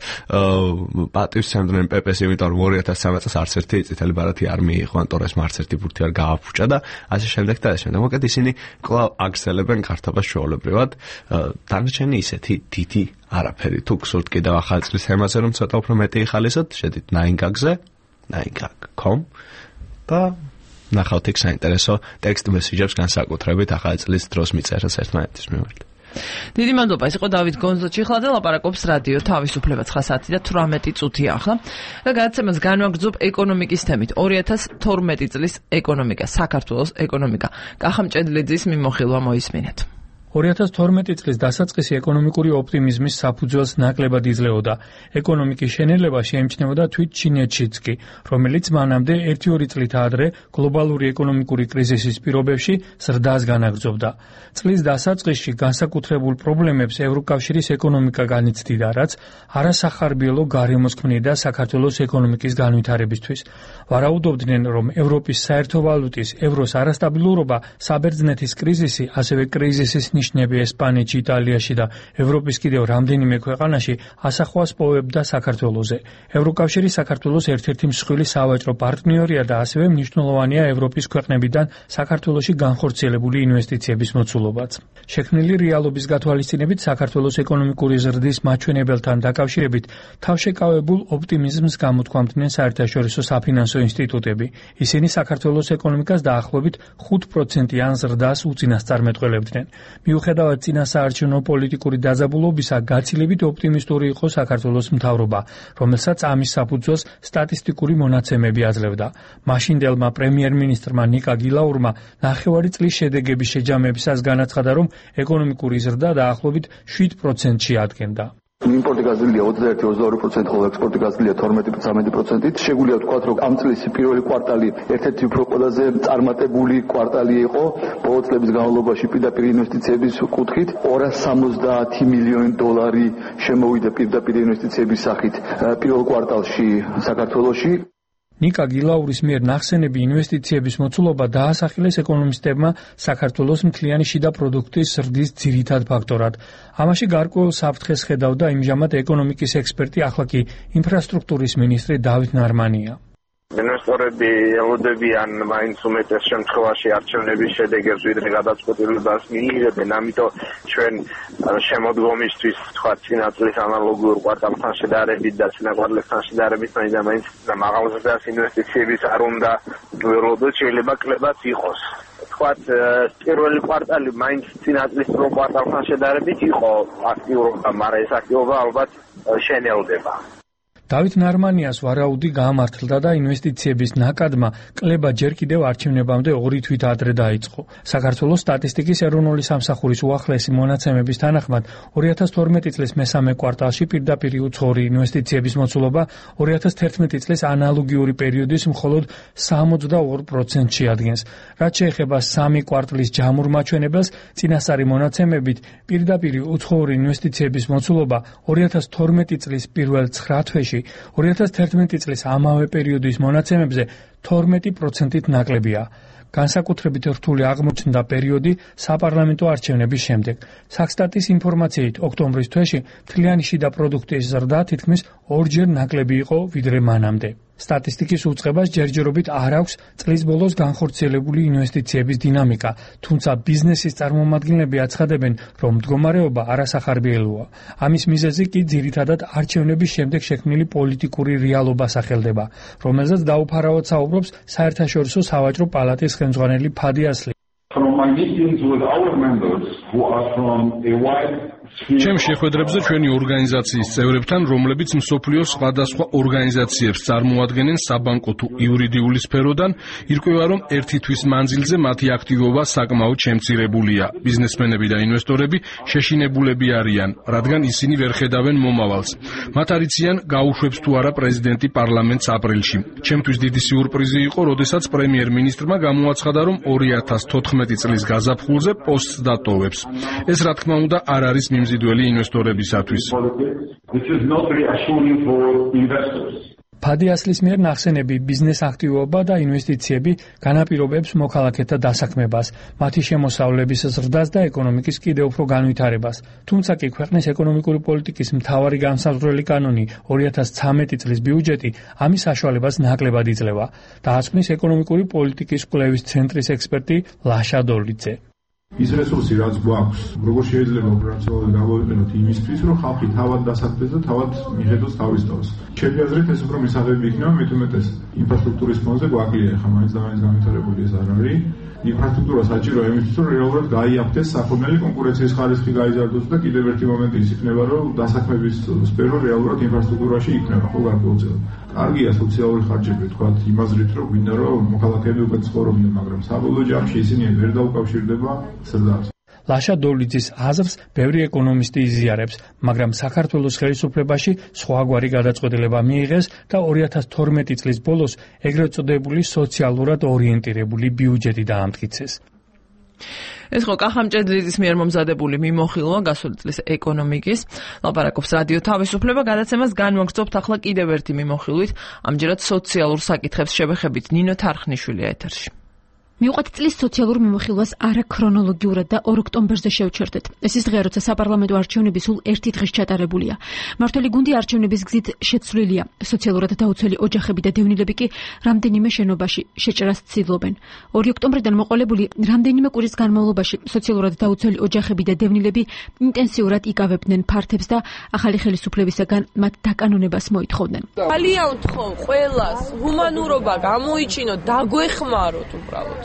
პატივს სცემდნენ პეპეს იმიტომ რომ ორი ათას ცხრამეტ წელს არც ერთი წითელი ბარათი არ მიიღო ან ტორეს მარც ერთი ბურთი არ გააფუჭა და ასე შემდეგ და ასე შემდეგ მოკლედ ისინი კვლავ აგრძელებენ გართობას ჩვეულებრივად დანარჩენი ისეთი დიდი არაფერი თუ გსურთ კიდევ ახალწლის თემაზე რომ ცოტა უფრო მეტი იხალისოთ შედით nine gag-ზე nine gag dot com და ნახავთ იქ საინტერესო ტექსტ მესიჯებს განსაკუთრებით ახალწლის დროს მიწერას ერთმანეთის მიმართ დიდი მადლობა ეს იყო დავით გონზო-ჩიხლაძე ლაპარაკობს რადიო თავისუფლება ცხრა საათი და თვრამეტი წუთია ახლა და გადაცემას განვაგრძობ ეკონომიკის თემით ორი ათას თორმეტი წლის ეკონომიკა საქართველოს ეკონომიკა კახამჭედლიძის მიმოხილვა მოისმინეთ ორი ათას თორმეტი წლის დასაწყისი ეკონომიკური ოპტიმიზმის საფუძველს ნაკლებად იძლეოდა. ეკონომიკის შენელება შეემჩნეოდა თვით ჩინეთშიც კი, რომელიც მანამდე ერთი-ორი წლით ადრე გლობალური ეკონომიკური კრიზისის პირობებში ზრდას განაგრძობდა. წლის დასაწყისში განსაკუთრებულ პრობლემებს ევროკავშირის ეკონომიკა განიცდიდა, რაც არასახარბიელო გარემოს ქმნიდა საქართველოს ეკონომიკის განვითარებისთვის. ვარაუდობდნენ, რომ ევროპის საერთო ვალუტის ევროს არასტაბილურობა, საბერძნეთის კრიზისი, ასევე კრიზისის ნიშნები ესპანეთში, იტალიაში და ევროპის კიდევ რამდენიმე ქვეყანაში ასახვას პოვებდა საქართველოზე. ევროკავშირი საქართველოს ერთ-ერთი მსხვილი სავაჭრო პარტნიორია და ასევე მნიშვნელოვანია ევროპის ქვეყნებიდან საქართველოში განხორციელებული ინვესტიციების მოცულობაც. შექმნილი რეალობის გათვალისწინებით საქართველოს ეკონომიკური ზრდის მაჩვენებელთან დაკავშირებით თავშეკავებულ ოპტიმიზმს გამოთქვამდნენ საერთაშორისო საფინანსო ინსტიტუტები. ისინი საქართველოს ეკონომიკას დაახლოებით ხუთ პროცენტიან ზრდას უწინასწარმეტყველებდნენ. მიუხედავად წინასაარჩევნო პოლიტიკური დაძაბულობისა, გაცილებით ოპტიმისტური იყო საქართველოს მთავრობა, რომელსაც ამის საფუძველს სტატისტიკური მონაცემები აძლევდა. მაშინდელმა პრემიერ-მინისტრმა ნიკა გილაურმა ნახევარი წლის შედეგების შეჯამებისას განაცხადა, რომ ეკონომიკური ზრდა დაახლოებით შვიდ პროცენტში ადგენდა. იმპორტი გაზრდილია ოცდაერთი ოცდაორი პროცენტი, ხოლო ექსპორტი გაზრდილია თორმეტი ცამეტი პროცენტი. შეგვიძლია ვთქვათ, რომ ამ წლის პირველი კვარტალი ერთ-ერთი უფრო ყველაზე წარმატებული კვარტალი იყო ბოლო წლების განმავლობაში პირდაპირ ინვესტიციების კუთხით. ორას სამოცდაათი მილიონი დოლარი შემოვიდა პირდაპირ ინვესტიციების სახით პირველ კვარტალში საქართველოში. ნიკა გილაურის მიერ ნახსენები ინვესტიციების მოცულობა დაასახელეს ეკონომისტებმა საქართველოს მთლიანი შიდა პროდუქტის ზრდის ძირითად ფაქტორად. ამაში გარკვეულ საფრთხეს ხედავდა იმჟამად ეკონომიკის ექსპერტი, ახლა კი ინფრასტრუქტურის მინისტრი დავით ნარმანია. ინვესტორები ელოდებიან მაინც უმეტეს შემთხვევაში არჩევნების შედეგებს, ვიდრე გადაწყვეტილებას მიიღებენ, ამიტომ ჩვენ შემოდგომისთვის თქვა წინა წლის ანალოგიურ კვარტალთან შედარებით და წინა კვარტალთან შედარებით მაინც მაღალ ზრდას ინვესტიციების არ უნდა ველოდოთ, შეიძლება კლებაც იყოს. თქვათ პირველი კვარტალი მაინც წინა წლის პირველ კვარტალთან შედარებით იყო აქტიურობა, მაგრამ ეს აქტიურობა ალბათ შენელდება. დავით ნარმანიას ვარაუდი გაამართლდა და ინვესტიციების ნაკადმა კლება ჯერ კიდევ არჩევნებამდე ორი თვით ადრე დაიწყო. საქართველოს სტატისტიკის ეროვნული სამსახურის უახლესი მონაცემების თანახმად ორი ათას თორმეტი წლის მესამე კვარტალში პირდაპირ უცხოური ინვესტიციების მოცულობა ორი ათას თერთმეტი წლის ანალოგიური პერიოდის მხოლოდ სამოცდაორ პროცენტს შეადგენს. რაც შეეხება სამი კვარტლის ჯამურ მაჩვენებელს, წინასწარი მონაცემებით პირდაპირ უცხოური ინვესტიციების მოცულობა ორი ათას თორმეტი წლის პირველ ცხრა თვეში ორი ათას თერთმეტი წლის ამავე პერიოდის მონაცემებზე თორმეტი პროცენტით ნაკლებია. განსაკუთრებით რთული აღმოჩნდა პერიოდი საპარლამენტო არჩევნების შემდეგ. საქსტატის ინფორმაციით, ოქტომბრის თვეში მთლიანი შიდა პროდუქტის ზრდა თითქმის ორჯერ ნაკლები იყო ვიდრე მანამდე. სტატისტიკის უწყებას ჯერჯერობით არ აქვს წლის ბოლოს განხორციელებული ინვესტიციების დინამიკა, თუმცა ბიზნესის წარმომადგენლები აცხადებენ, რომ მდგომარეობა არასახარბიელოა. ამის მიზეზი კი ძირითადად არჩევნების შემდეგ შექმნილი პოლიტიკური რეალობა სახელდება, რომელზეც დაუფარავად საუბრობს საერთაშორისო სავაჭრო პალატის ხელმძღვანელი ფადი ასლი. From my meetings with our members who are from a wide ჩემ შეხვედრებზე ჩვენი ორგანიზაციის წევრებთან, რომლებიც მსოფლიოს სხვადასხვა ორგანიზაციებს წარმოადგენენ საბანკო თუ იურიდიული სფეროდან, ირკვევა, რომ ერთი თვის მანძილზე მათი აქტივობა საკმაოდ შემცირებულია. ბიზნესმენები და ინვესტორები შეშინებულები არიან, რადგან ისინი ვერ ხედავენ მომავალს. მათ არ იციან, გაუშვებს თუ არა პრეზიდენტი პარლამენტს აპრილში. ჩემთვის დიდი სიურპრიზი იყო, როდესაც პრემიერ-მინისტრმა გამოაცხადა, რომ ორი ათას თოთხმეტი წლის გაზაფხულზე პოსტს დატოვებს. ეს რა თქმა უნდა არ არის მიმზიდველი ინვესტორებისათვის. ფადი ასლის მიერ ნახსენები ბიზნეს აქტივობა და ინვესტიციები განაპირობებს მოქალაქეთა დასაქმებას, მათი შემოსავლების ზრდას და ეკონომიკის კიდევ უფრო განვითარებას. თუმცა კი ქვეყნის ეკონომიკური პოლიტიკის მთავარი განსაზღვრელი კანონი ორი ათას ცხრამეტი წლის ბიუჯეტი ამის საშუალებას ნაკლებად იძლევა. დაასკვნის ეკონომიკური პოლიტიკის კვლევის ცენტრის ექსპერტი ლაშა დოლიძე. ის რესურსი რაც გვაქვს, როგორ შეიძლება უპრაცოვად გავუყენოთ იმისთვის, რომ ხალხი თავად დასაქმდეს და თავად მიხედოს თავის თავს. ჩემი აზრით ეს უფრო მისაღები იქნება, მეტ უმეტეს ინფრასტრუქტურის ფონზე გვაკლია, ხა მაინც და მაინც განვითარებული ეს არ არის. ინფრასტრუქტურა საჭიროა იმისთვის, რომ რეალურად გაიაფთეს საქონელი კონკურენციის ხარისხი გაიზარდოს და კიდევ ერთი მომენტი ის იქნება, რომ დასაქმების სფერო რეალურად ინფრასტრუქტურაში იქნება, ხო გარკვეულწილად. კარგია სოციალური ხარჯები, თქვათ, იმ აზრით, რომ გვინდა რომ მოქალაქეები უკეთ ცხოვრობდნენ, მაგრამ საბოლოო ჯამში ისინი ვერ დაუკავშირდება ზრდას. ლაშა დოლიძის აზრს ბევრი ეკონომისტი იზიარებს, მაგრამ საქართველოს ხელისუფლებაში სხვაგვარი გადაწყვეტილება მიიღეს და ორი ათას თორმეტი წლის ბოლოს ეგრეთ წოდებული სოციალურად ორიენტირებული ბიუჯეტი დაამტკიცეს. ეს ხო კახამჭედლიძის მიერ მომზადებული მიმოხილვა გასული წლის ეკონომიკის. ლაპარაკობს რადიო თავისუფლება, გადაცემას განვაგრძობთ ახლა კიდევ ერთი მიმოხილვით, ამჯერად სოციალურ საკითხებს შევეხებით. ნინო თარხნიშვილია ეთერში. მივყვეთ წლის სოციალურ მიმოხილვას არაქრონოლოგიურად და ორ ოქტომბერზე შევჩერდეთ. ეს ის დღეა, როცა საპარლამენტო არჩევნები სულ ერთი დღის ჩატარებულია. მმართველი გუნდი არჩევნების გზით შეცვლილია. სოციალურად დაუცველი ოჯახები და დევნილები კი რამდენიმე შენობაში შეჭრას ცდილობენ. ორი ოქტომბრიდან მოყოლებული რამდენიმე კვირის განმავლობაში სოციალურად დაუცველი ოჯახები და დევნილები ინტენსიურად იკავებდნენ ფართებს და ახალი ხელისუფლებისაგან მათ დაკანონებას მოითხოვდნენ. ძალიან ვთხოვ ყველას, ჰუმანურობა გამოიჩინოთ, დაგვეხმაროთ უბრალოდ.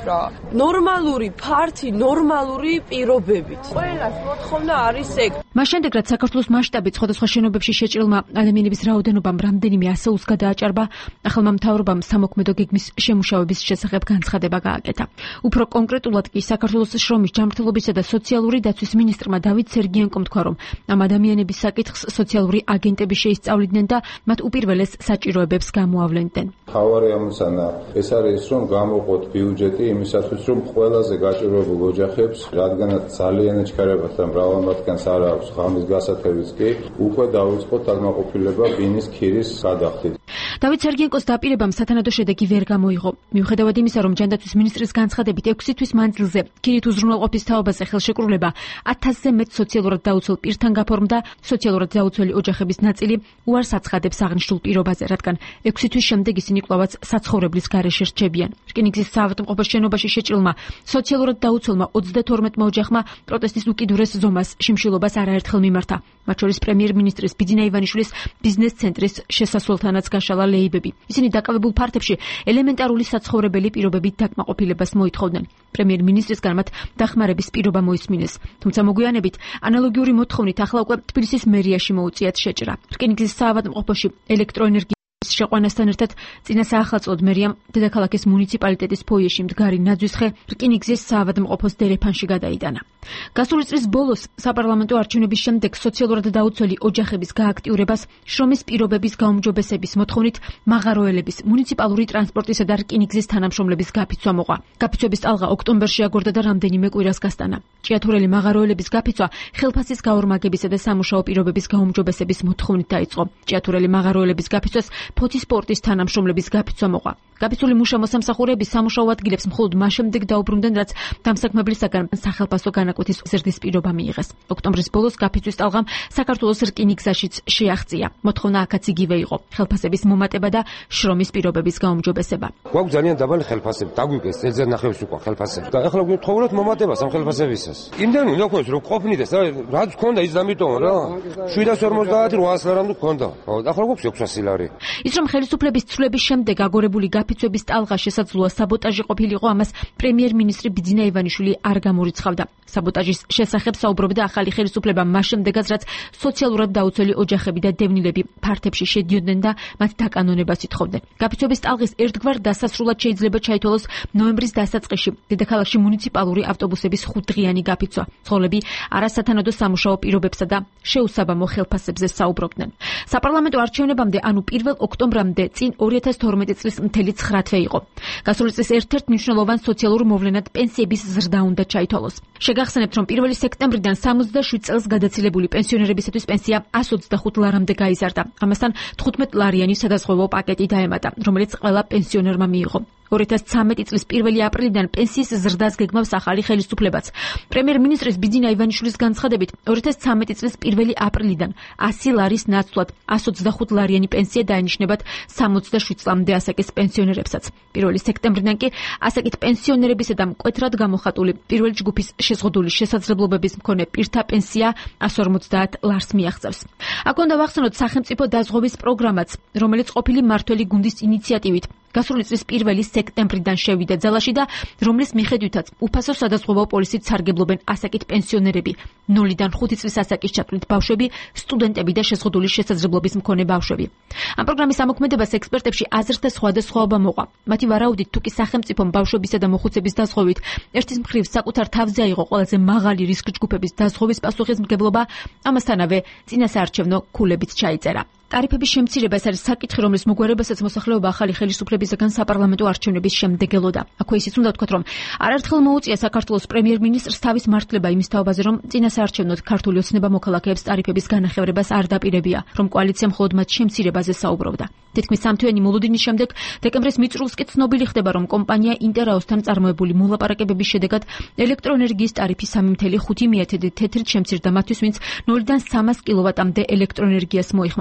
რა. ნორმალური ფართი, ნორმალური პირობებით. ყველას მოთხოვნა არის ეგ. მას შემდეგ რაც საქართველოს მასშტაბით სხვადასხვა შენობებში შეჭრილმა ადამიანების რაოდენობამ რამდენიმე ასეულს გადააჭარბა, ახალმა მთავრობამ სამოქმედო გეგმის შემუშავების შესახებ განცხადება გააკეთა. უფრო კონკრეტულად კი საქართველოს შრომის ჯანმრთელობისა და სოციალური დაცვის მინისტრმა დავით სერგიენკომ თქვა, რომ ამ ადამიანების საკითხს სოციალური აგენტები შეისწავლიდნენ და მათ უპირველეს საჭიროებებს გამოავლენდნენ. მთავარი ამოცანა ეს არის, რომ გამოყოთ ბიუჯეტი იმისათვის, რომ ყველაზე გაჭირვებულ ოჯახებს, რადგანაც ძალიან ეჩქარებათ და მრავალ მათგანს არ აქვს ღამის გასათევიც კი, უკვე დაუწყოთ დაკმაყოფილება ბინის ქირის გადახდით. დავით სერგიენკოს დაპირებამ სათანადო შედეგი ვერ გამოიღო. მიუხედავად იმისა, რომ ჯანდაცვის მინისტრის განცხადებით ექვსი თვის მანძილზე ქირით უზრუნველყოფის თაობაზე ხელშეკრულება ათასზე მეტ სოციალურად დაუცველ პირთან გაფორმდა, სოციალურად დაუცველი ოჯახების ნაწილი უარს აცხადებს აღნიშნულ პირობაზე, რადგან ექვსი თვის შემდეგ ისინი კვლავაც საცხოვრებლის გარეშე რჩებიან. რკინიგზის საავადმყოფოს შენობაში შეჭრილმა სოციალურად დაუცველმა ოცდათორმეტმა ოჯახმა პროტესტის უკიდურეს ზომას შიმშილობას არაერთხელ მიმართა. მათ შორის პრემიერ-მინისტრის ბიძინა ივანიშვილის ბიზნეს ცენტრის შესასვლელთანაც გაშალა ლეიბები. ისინი დაკავებულ ფართებში ელემენტარული საცხოვრებელი პირობებით დაკმაყოფილებას მოითხოვდნენ. პრემიერ-მინისტრისგან მათ დახმარების პირობა მოისმინეს. თუმცა მოგვიანებით ანალოგიური მოთხოვნით ახლა უკვე თბილისის მერიაში მოუწიათ შეჭრა. რკინიგზის საავადმყოფოში ელექტროენერგიის შეყვანასთან ერთად წინა საახალწლოდ მერიამ დედაქალაქის მუნიციპალიტეტის ფოიეში მდგარი ნაძვისხე რკინიგზის საავადმყოფოს დერეფანში გადაიტანა. გასული წლის ბოლოს საპარლამენტო არჩევნების შემდეგ სოციალურად დაუცველი ოჯახების გააქტიურებას შრომის პირობების გაუმჯობესების მოთხოვნით მაღაროელების, მუნიციპალური ტრანსპორტისა და რკინიგზის თანამშრომლების გაფიცვა მოყვა. გაფიცვების ტალღა ოქტომბერში აგორდა და რამდენიმე კვირას გასტანა. ჭიათურელი მაღაროელების გაფიცვა ხელფასის გაორმაგებისა და სამუშაო პირობების გაუმჯობესების მოთხოვნით დაიწყო. ჭიათურელი მაღაროელების გაფიცვას ფოთის სპორტის თანამშრომლების გაფიცვა მოყვა. გაფიცვული მუშა მოსამსახურეები სამუშაო ადგილებს მხოლოდ მას შემდეგ დაუბრუნდნენ, რაც დამსაქმებლისაგან სახელფასო განაკვეთის ზრდის პირობა მიიღეს. ოქტომბრის ბოლოს გაფიცვის ტალღამ საქართველოს რკინიგზაშიც შეაღწია. მოთხოვნა აქაც იგივე იყო: ხელფასების მომატება და შრომის პირობების გაუმჯობესება. გვაქვს ძალიან დაბალი ხელფასები, დაგვიგეს წელზე ნახევრის უკვე ხელფასები. და ახლა გვთხოვოთ მომატებას ამ ხელფასებისას. იმდენი უნდა ქონდეს რომ ყოფნიდეს, რაც ქონდა ის დამიტოვა რა. შვიდას ორმოცდაათი რვაას ლარამდე ქონდა. ახლა გვაქვს ექვსასი ლარი. ის რომ ხელისუფლების ცვლების შემდეგ აგორებული გაფიცვების ტალღა შესაძლოა საბოტაჟი ყოფილიყო, ამას პრემიერ-მინისტრი ბიძინა ივანიშვილი არ გამორიცხავდა. საბოტაჟის შესახებ საუბრობდა ახალი ხელისუფლება მას შემდეგაც, რაც სოციალურად დაუცველი ოჯახები და დევნილები ფართებში შედიოდნენ და მათ დაკანონებას ითხოვდნენ. გაფიცვების ტალღის ერთგვარ დასასრულად შეიძლება ჩაითვალოს ნოემბრის დასაწყისში დედაქალაქში მუნიციპალური ავტობუსების ხუთდღიანი გაფიცვა. მცხოვრები არასათანადო სამუშაო პირობებსა და შეუსაბამო ხელფასებზე საუბრობდნენ. საპარლამენტო არჩევნებამდე, ანუ პირველ ოქტომბრამდე წინ ორი ათას თორმეტი წლის მთელი ცხრა თვე იყო. გასული წლის ერთ-ერთ მნიშვნელოვან სოციალურ მოვლენად პენსიების ზრდა უნდა ჩაითვალოს. შეგახსენებთ, რომ პირველი სექტემბრიდან სამოცდაშვიდ წელს გადაცილებული პენსიონერებისათვის პენსია ას ოცდახუთ ლარამდე გაიზარდა. ამასთან თხუთმეტ ლარიანი სადაზღვევო პაკეტი დაემატა, რომელიც ყველა პენსიონერმა მიიღო. ორი ათას ცხრამეტი წლის პირველი აპრილიდან პენსიის ზრდას გეგმავს ახალი ხელისუფლებაც. პრემიერ-მინისტრის ბიძინა ივანიშვილის განცხადებით, ორი ათას ცხრამეტი წლის პირველი აპრილიდან ასი ლარის ნაცვლად ას ოცდახუთ ლარიანი პენსია დაენიშნებათ სამოცდაშვიდ წლამდე ასაკის პენსიონერებსაც. პირველი სექტემბრიდან კი ასაკით პენსიონერებისა და მკვეთრად გამოხატული პირველი ჯგუფის შეზღუდული შესაძლებლობების მქონე პირთა პენსია ას ორმოცდაათ ლარს მიაღწევს. აქ უნდა ვახსენოთ სახელმწიფო დაზღვევის პროგრამაც, რომელიც ყოფილი მართველი გუნდის ინიციატივით გასული წლის პირველი სექტემბრიდან შევიდა ძალაში და რომლის მიხედვითაც უფასო სადაზღვევო პოლისით სარგებლობენ ასაკით პენსიონერები, ნულიდან ხუთი წლის ასაკის ჩათვლით ბავშვები, სტუდენტები და შეზღუდული შესაძლებლობის მქონე ბავშვები. ამ პროგრამის ამოქმედებას ექსპერტებში აზრთა სხვადასხვაობა მოყვა. მათი ვარაუდით, თუ კი სახელმწიფომ ბავშვებისა და მოხუცების დაზღვევით ერთის მხრივ საკუთარ თავზე აიღო ყველაზე მაღალი რისკ ჯგუფების დაზღვევის პასუხისმგებლობა, ამასთანავე წინასაარჩევნო ქულებიც ჩაიწერა. ტარიფების შემცირება ეს არის საკითხი, რომლის მოგვარებასაც მოსახლეობა ახალი ხელისუფლებისგან საპარლამენტო არჩევნების შემდეგ ელოდა. აქვე ისიც უნდა ვთქვათ, რომ არაერთხელ მოუწია საქართველოს პრემიერ-მინისტრს თავის მართლება იმის თაობაზე, რომ წინასაარჩევნოდ ქართული ოცნება მოქალაქეებს ტარიფების განახევრებას არ დაპირებია, რომ კოალიცია მხოლოდ მათ შემცირებაზე საუბრობდა. თითქმის სამთვიანი მოლოდინის შემდეგ დეკემბრის მიწრულს კი ცნობილი ხდება, რომ კომპანია ინტერაოსთან წარმოებული მოლაპარაკებების შედეგად ელექტროენერგიის ტარიფი სამი მცდამეტი ხუთი მიათედი თეთრით შემცირდა მათთვის, ვინც ნულიდან სამას კილოვატამდე ელექტროენერგიას მოიხმარს.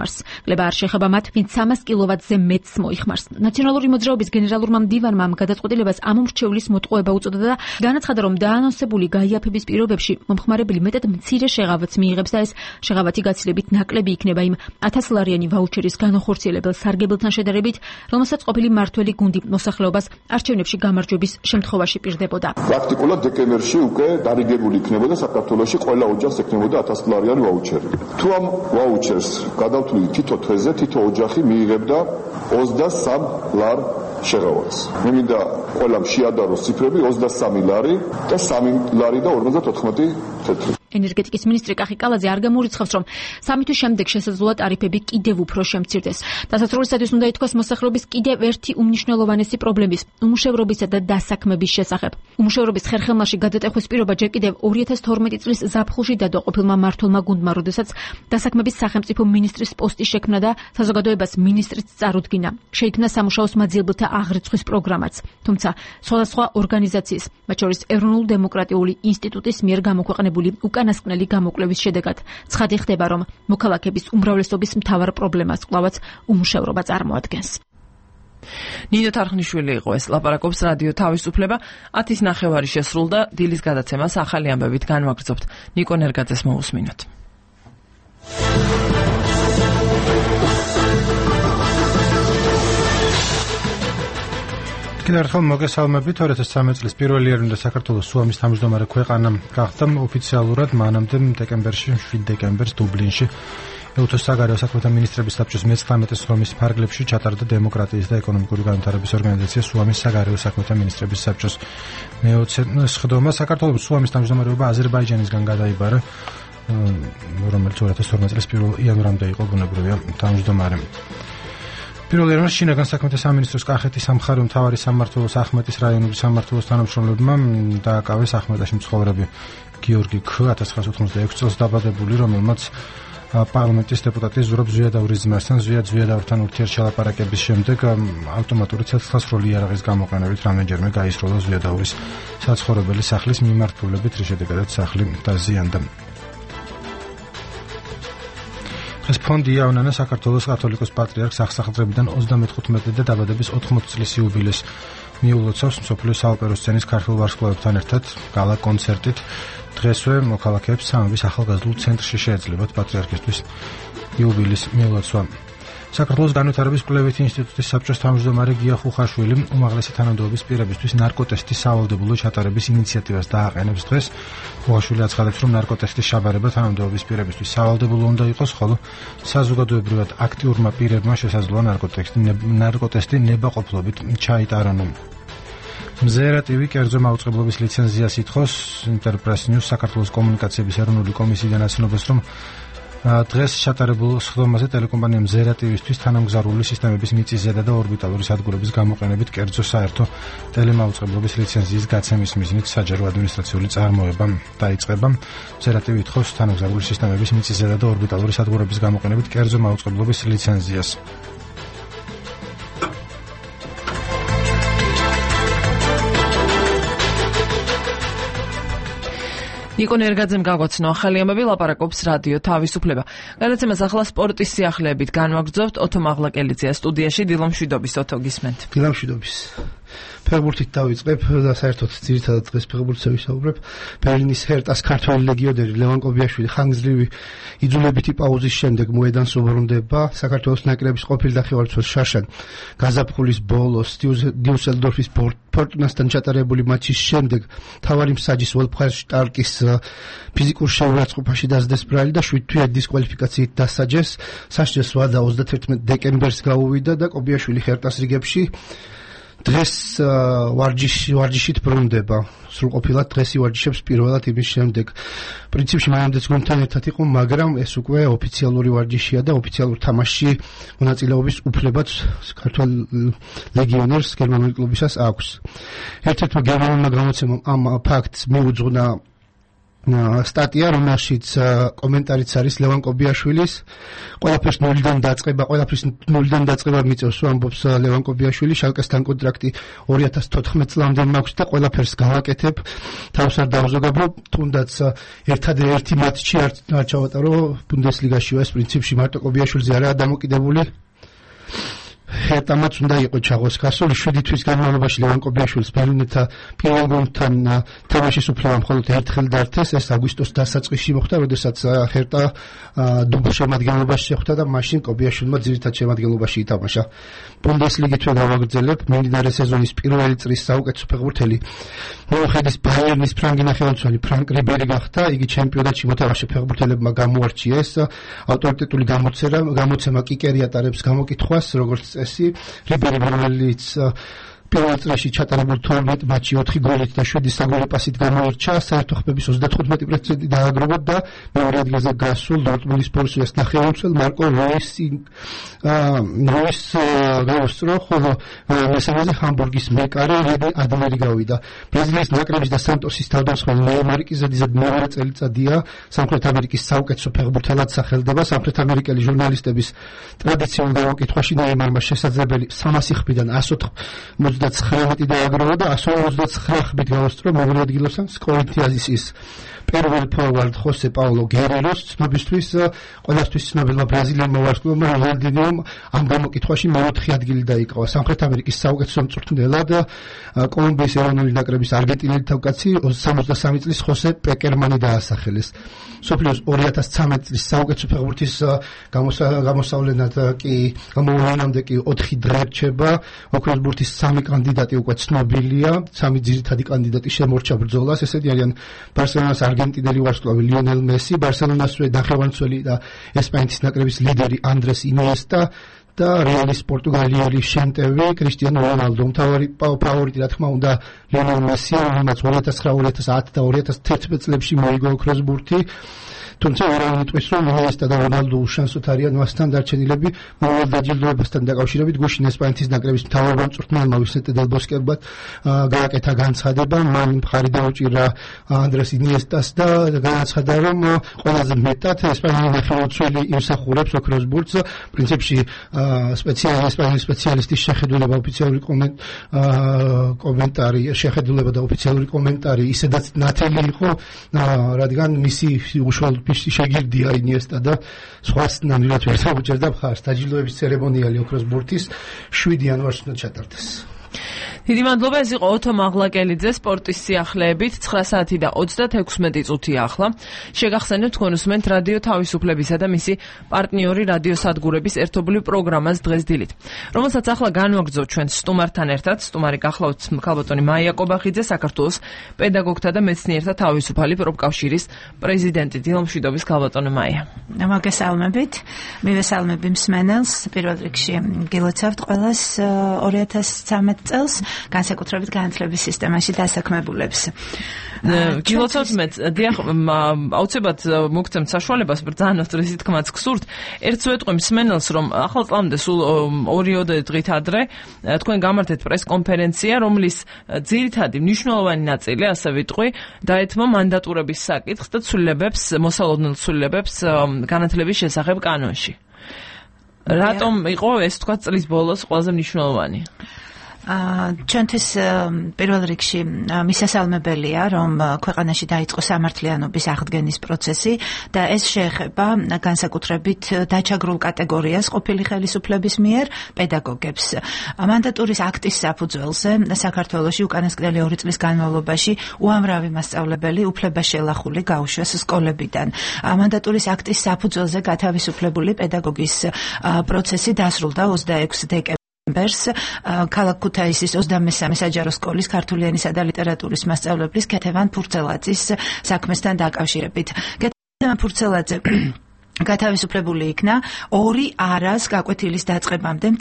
ყლება არ შეეხება მათ, ვინც სამას კილოვატზე მეტს მოიხმარს. ნაციონალური მოძრაობის გენერალურმა მდივანმა ამ გადაწყვეტილებას ამომრჩევლის მოტყუება უწოდა და განაცხადა, რომ დაანონსებული გაიაფების პირობებში მომხმარებელი მეტად მცირე შეღავათს მიიღებს და ეს შეღავათი გაცილებით ნაკლები იქნება იმ ათასლარიანი ვაუჩერის განახორციელებელ სარგებელთან შედარებით, რომელსაც ყოფილი მმართველი გუნდი მოსახლეობას არჩევნებში გამარჯვების შემთხვევაში პირდებოდა. პრაქტიკულად დეკემბერში უკვე დარიგებული იქნებოდა საქართველოში ყველა ოჯახს ექნებოდა ათასლარიანი ვაუჩერი. თუ ამ ვაუჩერს გადავთვლით თითო თვეზე, თითო ოჯახი მიიღებდა ოცდასამ ლარ შეღავათს. მე მინდა ყველამ შეადაროს ციფრები ოცდასამი ლარი და სამი ლარი და ორმოცდათოთხმეტი თეთრი. ენერგეტიკის მინისტრი კახი კალაძე არ გამორიცხავს, რომ სამი თვის შემდეგ შესაძლოა ტარიფები კიდევ უფრო შემცირდეს. დასასრულისათვის უნდა ითქვას მოსახლეობის კიდევ ერთი უმნიშვნელოვანესი პრობლემის, უმუშევრობისა და დასაქმების შესახებ. უმუშევრობის ხერხემალში გადატეხვის პირობა ჯერ კიდევ ორი ათას თორმეტი წლის ზაფხულში დადო ყოფილმა მმართველმა გუნდმა, როდესაც დასაქმების სახელმწიფო მინისტრის პოსტი შექმნა და საზოგადოებას მინისტრიც წარუდგინა. შეიქმნა სამუშაოს მაძიებელთა აღრიცხვის პროგრამაც. თუმცა სხვადასხვა ორგანიზაციის, მათ შორის ეროვნულ-დემოკრატიული ინსტიტუტის მიერ გამოქვეყნებული უკანასკნელი გამოკვლევის შედეგად ცხადი ხდება, რომ მოქალაქების უმრავლესობის მთავარ პრობლემას კვლავაც უმუშევრობა წარმოადგენს. ნინო თარხნიშვილი იყო ეს, ლაპარაკობს რადიო თავისუფლება. ათის ნახევარი შესრულდა, დილის გადაცემას ახალი ამბებით განვაგრძობთ. ნიკო ნერგაძეს მოусმინოთ. კიდევ ერთხელ მოგესალმებით. ორი ათას ცხრამეტ წლის პირველი იერუნდა საქართველოს სუამის თავმჯდომარე ქვეყანა გახდა. ოფიციალურად მანამდე დეკემბერში, შვიდ დეკემბერს დუბლინში ეუთოს საგარეო საქმეთა მინისტრების საბჭოს მეცხრამეტე სხდომის ფარგლებში ჩატარდა დემოკრატიის და ეკონომიკური განვითარების ორგანიზაცია სუამის საგარეო საქმეთა მინისტრების საბჭოს მეოცე სხდომა. საქართველოს სუამის თავმჯდომარეობა აზერბაიჯანისგან გადაიბარა, რომელიც ორი ათას თორმეტ წლის პირველ იანვრამდე იყო ბუნებრივია თავმჯდომარე. პირველ იერუნდაში შინაგან საქმეთა სამინისტროს კახეთის სამხარეო მთავარი სამმართველოს ახმეტის რაიონული სამმართველოს თანამშრომლებმა დააკავეს ახმეტაში მცხოვრები გიორგი ქ ათას ცხრაასი ოთხმოცდაექვსი წელს დაბადებული, რომელმაც პარლამენტის დეპუტატი ზურაბ ზვიადაურის ძმასთან ზვიად ზვიადაურთან ურთიერთშელაპარაკების შემდეგ ავტომატური ცეცხლსასროლი იარაღის გამოყენებით რამდენჯერმე გაისროლა ზვიადაურის საცხოვრებელი სახლის მიმართულებით, რის შედეგადაც სახლი დაზიანდა. ეს ფონდი იავნანა საქართველოს კათოლიკოს პატრიარქს აღსახსრებიდან ოცდამეთხუთმეტე და დაბადების ოთხმოცი წლის იუბილეს მიულოცავს მსოფლიოს საოპერო სცენის ქართველ ვარსკვლავებთან ერთად გალა კონცერტით. დღესვე მოქალაქეებს სამების ახალგაზრდულ ცენტრში შეეძლებათ პატრიარქისთვის იუბილის მიულოცვა. საქართველოს განვითარების კვლევითი ინსტიტუტის საბჭოს თავმჯდომარე გია ხუხაშვილი უმაღლესი თანამდებობის პირებისთვის ნარკოტესტის სავალდებულო ჩატარების ინიციატივას დააყენებს დღეს. ხუხაშვილი აცხადებს, რომ ნარკოტესტის ჩაბარება თანამდებობის პირებისთვის სავალდებულო უნდა იყოს, ხოლო საზოგადოებრივად აქტიურმა პირებმა შესაძლოა ნარკოტესტი ნებაყოფლობით ჩაიტარონ. მზერატივი კერძო მაუწყებლობის ლიცენზიას ითხოვს. ინტერპრეს ნიუს საქართველოს კომუნიკაციების ეროვნული კომისიიდან აცნობს, რომ დღეს ჩატარებულ სხდომაზე ტელეკომპანია მზერატივისთვის თანამგზავრული სისტემების მიწისზედა და ორბიტალური სადგურების გამოყენებით კერძო საერთო ტელემაუწყებლობის ლიცენზიის გაცემის მიზნით საჯარო ადმინისტრაციული წარმოება დაიწყება. მზერატივი ითხოვს თანამგზავრული სისტემების მიწისზედა და ორბიტალური სადგურების გამოყენებით კერძო მაუწყებლობის ლიცენზიას. ნიკო ნერგაძემ გაგვაცნო ახალი ამბები, ლაპარაკობს რადიო თავისუფლება. გადაცემას ახლა სპორტის სიახლეებით განვაგრძობთ. ოთო მაღლაკელიძეა სტუდიაში. დილო მშვიდობის, ოთო, გისმენთ. დილო მშვიდობის. ფეხბურთით დავიწყებ და საერთოდ ძირითადად დღეს ფეხბურთზე ვისაუბრებ. ბერლინის ჰერტას ქართველი ლეგიონერი ლევან კობიაშვილი ხანგრძლივი იძულებითი პაუზის შემდეგ მოედანს უბრუნდება. საქართველოს ნაკრების ყოფილი ნახევარმცველ შაშან გაზაფხულის ბოლოს დიუსელდორფის ფორტუნასთან ჩატარებული მატჩის შემდეგ თავარი მსაჯის ვოლფგანგ-შტალკის ფიზიკურ შეურაცხყოფაში დასდეს ბრალი და შვიდ თვიანი დისკვალიფიკაციით დასაჯეს. სასჯელს ვადა ოცდათერთმეტ დეკემბერს გაუვიდა და კობიაშვილი ჰერტას რიგებში დღეს ვარჯიში ვარჯიშით ბრუნდება. სრულყოფილად დღეს ივარჯიშებს პირველად იმის შემდეგ. პრინციპში მანამდეც გუნდთან ერთად იყო, მაგრამ ეს უკვე ოფიციალური ვარჯიშია და ოფიციალურ თამაშში მონაწილეობის უფლებაც ქართველ ლეგიონერს გერმანული კლუბისას აქვს. ერთ-ერთმა გერმანულმა გამოცემამ ამ ფაქტს მიუძღვნა სტატია, რომელშიც კომენტარიც არის ლევან კობიაშვილის. ყველაფერს ნულიდან დაწყება, ყველაფერს ნულიდან დაწყება მიწევს, ამბობს ლევან კობიაშვილი. შალკესთან კონტრაქტი ორი ათას თოთხმეტ წლამდე მაქვს და ყველაფერს გავაკეთებ. თავს არ დავზოგავ, თუნდაც ერთადერთი მატჩი არ არ ჩავატარო ბუნდესლიგაში, ეს პრინციპში მარტო კობიაშვილზე არაა დამოკიდებული. ჰერტამაც უნდა იყო ჩაღოს გასული შვიდი თვის განმავლობაში ლევან კობიაშვილს ბერლინეთა პირველ გუნდთან თამაშის უფლება მხოლოდ ერთხელ დართეს. ეს აგვისტოს დასაწყისში მოხდა, როდესაც ჰერტა დუბლ შემადგენლობაში შეხვდა და მაშინ კობიაშვილმა ძირითად შემადგენლობაში ითამაშა. ბუნდესლიგით გავაგრძელებ. მიმდინარე სეზონის პირველი წრის საუკეთესო ფეხბურთელი მოუხედის ბაიერნის ფრანგი ნახევარმცველი ფრანკ რიბერი გახდა. იგი ჩემპიონატში მოთამაშე ფეხბურთელებმა გამოარჩიეს. ავტორიტეტული გამოცემა გამოცემა კიკერი ატარებს გამოკითხვას, როგორც წესი. რიბერი, რომელიც პირველ წრეში ჩატარებულ თორმეტ მატჩში ოთხი გოლით და შვიდი საგოლე პასით გამოირჩა, საერთო ხმების ოცდათხუთმეტი პროცენტი დააგროვა და მეორე ადგილზე გასულ დორტმუნდის ბორუსიას ნახევარმცველ მარკო როისი როის გაუსწრო, ხოლო მესამეზე ჰამბურგის მეკარე რები ადლერი გავიდა. ბრაზილიის ნაკრების და სანტოსის თავდამსხმელი ნეიმარი კი ზედიზედ მეორე წელიწადია სამხრეთ ამერიკის საუკეთესო ფეხბურთელად სახელდება. სამხრეთ ამერიკელი ჟურნალისტების ტრადიციულ გამოკითხვაში ნეიმარმა შესაძლებელი სამასი ხმიდან ასოთხ ოცდაცხრამეტი დააგროვა და ასო ოცდაცხრა ხმით გაუსწრო მეორე ადგილოსან კორინთიანსის პირველ ფორვარდ ხოსე პაულო გერეროს. ცნობისთვის ყველასთვის ცნობილმა ბრაზილიელმა ვარსკვლავმა რონალდინიომ ამ გამოკითხვაში მეოთხე ადგილი დაიკავა. სამხრეთ ამერიკის საუკეთესო მწვრთნელად კოლუმბიის ეროვნული ნაკრების არგენტინელი თავკაცი სამოცდასამი წლის ხოსე პეკერმანი დაასახელეს. მსოფლიოს ორი ათას ცხრამეტი წლის საუკეთესო ფეხბურთის გამოსავლენად კი გამოვლენამდე კი ოთხი დღე რჩება. ოქროს ბურთის სამი კანდიდატი უკვე ცნობილია. სამი ძირითადი კანდიდატი შემორჩა ბრძოლას. ესენი არიან ბარსელონას არგენტინელი ვარსკვლავი ლიონელ მესი, ბარსელონასვე ნახევარმცველი და ესპანეთის ნაკრების ლიდერი ანდრეს ინიესტა და რეალის პორტუგალიელი შენტევი, კრისტიანო რონალდო. მთავარი ფავორიტი რა თქმა უნდა ლიონელ მესია, რომელმაც ორი ათას ცხრა, ორი ათას ათი და ორი ათას თერთმეტ წლებში მოიგო ოქროს ბურთი. თუმცა ვერავინ იტყვის, რომ ინიესტა და რონალდო უშანსოდ არიან მასთან დარჩენილები მომავალ დაჯილდოებასთან დაკავშირებით. გუშინ ესპანეთის ნაკრების მთავარ მწვრთნელმა ვისენტე დელ ბოსკებმა გააკეთა განცხადება, მან მხარი დაუჭირა ანდრეს ინიესტას და განაცხადა, რომ ყველაზე მეტად ესპანელი ნახევარმცველი იმსახურებს ოქროს ბურთს. პრინციპში სპეციალური ესპანელი სპეციალისტის შეხედულება, ოფიციალური კომენტარი, შეხედულება და ოფიციალური კომენტარი ისედაც ნათელი იყო, რადგან მისი უშუალოდ შეგირდია ინიესტა და სხვას ნამდვილად ვერ დაუჭერდა მხარს. დაჯილდოების ცერემონიალი ოქროს ბურთის შვიდი იანვარს უნდა ჩატარდეს. დიდი მადლობა. ეს იყო ოთო მაღლაკელიძე სპორტის სიახლეებით. ცხრა საათი და ოცდათექვსმეტი წუთი ახლა. შეგახსენებთ თქვენ უსმენთ რადიო თავისუფლებისა და მისი პარტნიორი რადიო სადგურების ერთობლივ პროგრამას დღეს დილით, რომელსაც ახლა განვაგრძობთ ჩვენ სტუმართან ერთად. სტუმარი გახლავთ ქალბატონი მაია კობახიძე, საქართველოს პედაგოგთა და მეცნიერთა თავისუფალი პროფკავშირის პრეზიდენტი. დილამშვიდობის ქალბატონი მაია. მოგესალმებით. მივესალმები მსმენელს. პირველ რიგში გილოცავთ ყველას ორი ათას ცხრამეტ წელს განსაკუთრებით განათლების სისტემაში დასაქმებულებს. გილოცავთ მეც, დიახ, აუცილებლად მოგცემთ საშუალებას, ბრძანოთ რისი თქმაც გსურთ. ერთს ვეტყვი მსმენელს, რომ ახალ წლამდე სულ ორიოდე დღით ადრე თქვენ გამართეთ პრესკონფერენცია, რომლის ძირითადი მნიშვნელოვანი ნაწილი, ასე ვიტყვი, დაეთმო მანდატურების საკითხს და ცვლილებებს, მოსალოდნელ ცვლილებებს განათლების შესახებ კანონში. რატომ იყო ეს თქვა წლის ბოლოს ყველაზე მნიშვნელოვანი? ჩვენთვის პირველ რიგში მისასალმებელია, რომ ქვეყანაში დაიწყო სამართლიანობის აღდგენის პროცესი და ეს შეეხება განსაკუთრებით დაჩაგრულ კატეგორიას ყოფილი ხელისუფლების მიერ პედაგოგებს. მანდატურის აქტის საფუძველზე საქართველოში უკანასკნელი ორი წლის განმავლობაში უამრავი მასწავლებელი უფლება შელახული გაუშვეს სკოლებიდან. მანდატურის აქტის საფუძველზე გათავისუფლებული პედაგოგის პროცესი დასრულდა ოცდაექვსი დეკემბერს. ქალაქ ქუთაისის ოცდამესამე საჯარო სკოლის ქართული ენისა და ლიტერატურის მასწავლებლის ქეთევან ფურცელაძის საქმესთან დაკავშირებით. ქეთევან ფურცელაძე გათავისუფლებული იქნა ორი არას გაკვეთილის დაწყებამდე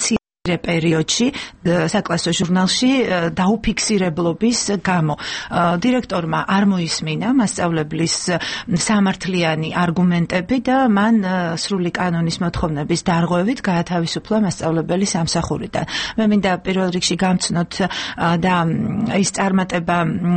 პერიოდში საკლასო ჟურნალში დაუფიქსირებლობის გამო დირექტორმა არ მოისმინა მასწავლებლის სამართლიანი არგუმენტები და მან სრული კანონის მოთხოვნების დარღვევით გაათავისუფლა მასწავლებელი სამსახურიდან. მე მინდა პირველ რიგში გამცნოთ და ის წარმატება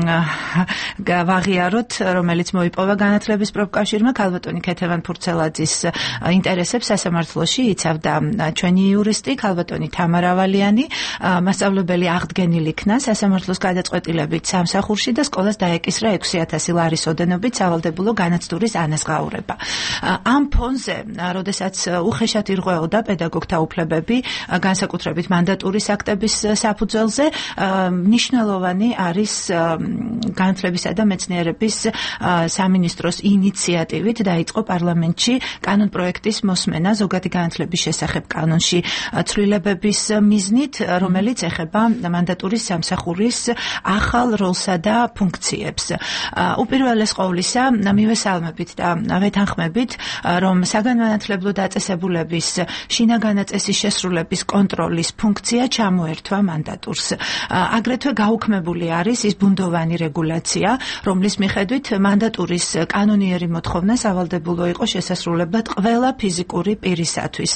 ვაღიაროთ, რომელიც მოიპოვა განათლების პროფკავშირმა. ქალბატონი ქეთევან ფურცელაძის ინტერესებს სასამართლოში იცავდა ჩვენი იურისტი ქალბატონი თამარა ვალიანი, მასწავლებელი აღდგენილი იქნა სასამართლოს გადაწყვეტილებით სამსახურში და სკოლას დაეკისრა ექვსი ათასი ლარის ოდენობით სავალდებულო განაცდურის ანაზღაურება. ამ ფონზე, როდესაც უხეშად ირღვეოდა პედაგოგთა უფლებები, განსაკუთრებით მანდატურის აქტების საფუძველზე, მნიშვნელოვანი არის განათლებისა და მეცნიერების სამინისტროს ინიციატივით დაიწყო პარლამენტში კანონპროექტის მოსმენა ზოგადი განათლების შესახებ კანონში ცვლილებების მიზნით, რომელიც ეხება მანდატურის სამსახურის ახალ როლსა და ფუნქციებს. უპირველეს ყოვლისა, მივესალმებით და ვეთანხმებით, რომ საგანმანათლებლო დაწესებულების შინაგანა წესის შესრულების კონტროლის ფუნქცია ჩამოერთვა მანდატურს. აგრეთვე გაუქმებული არის ის ბუნდოვანი რეგულაცია, რომლის მიხედვით მანდატურის კანონიერი მოთხოვნა სავალდებულო იყო შესასრულებლად ყველა ფიზიკური პირისათვის.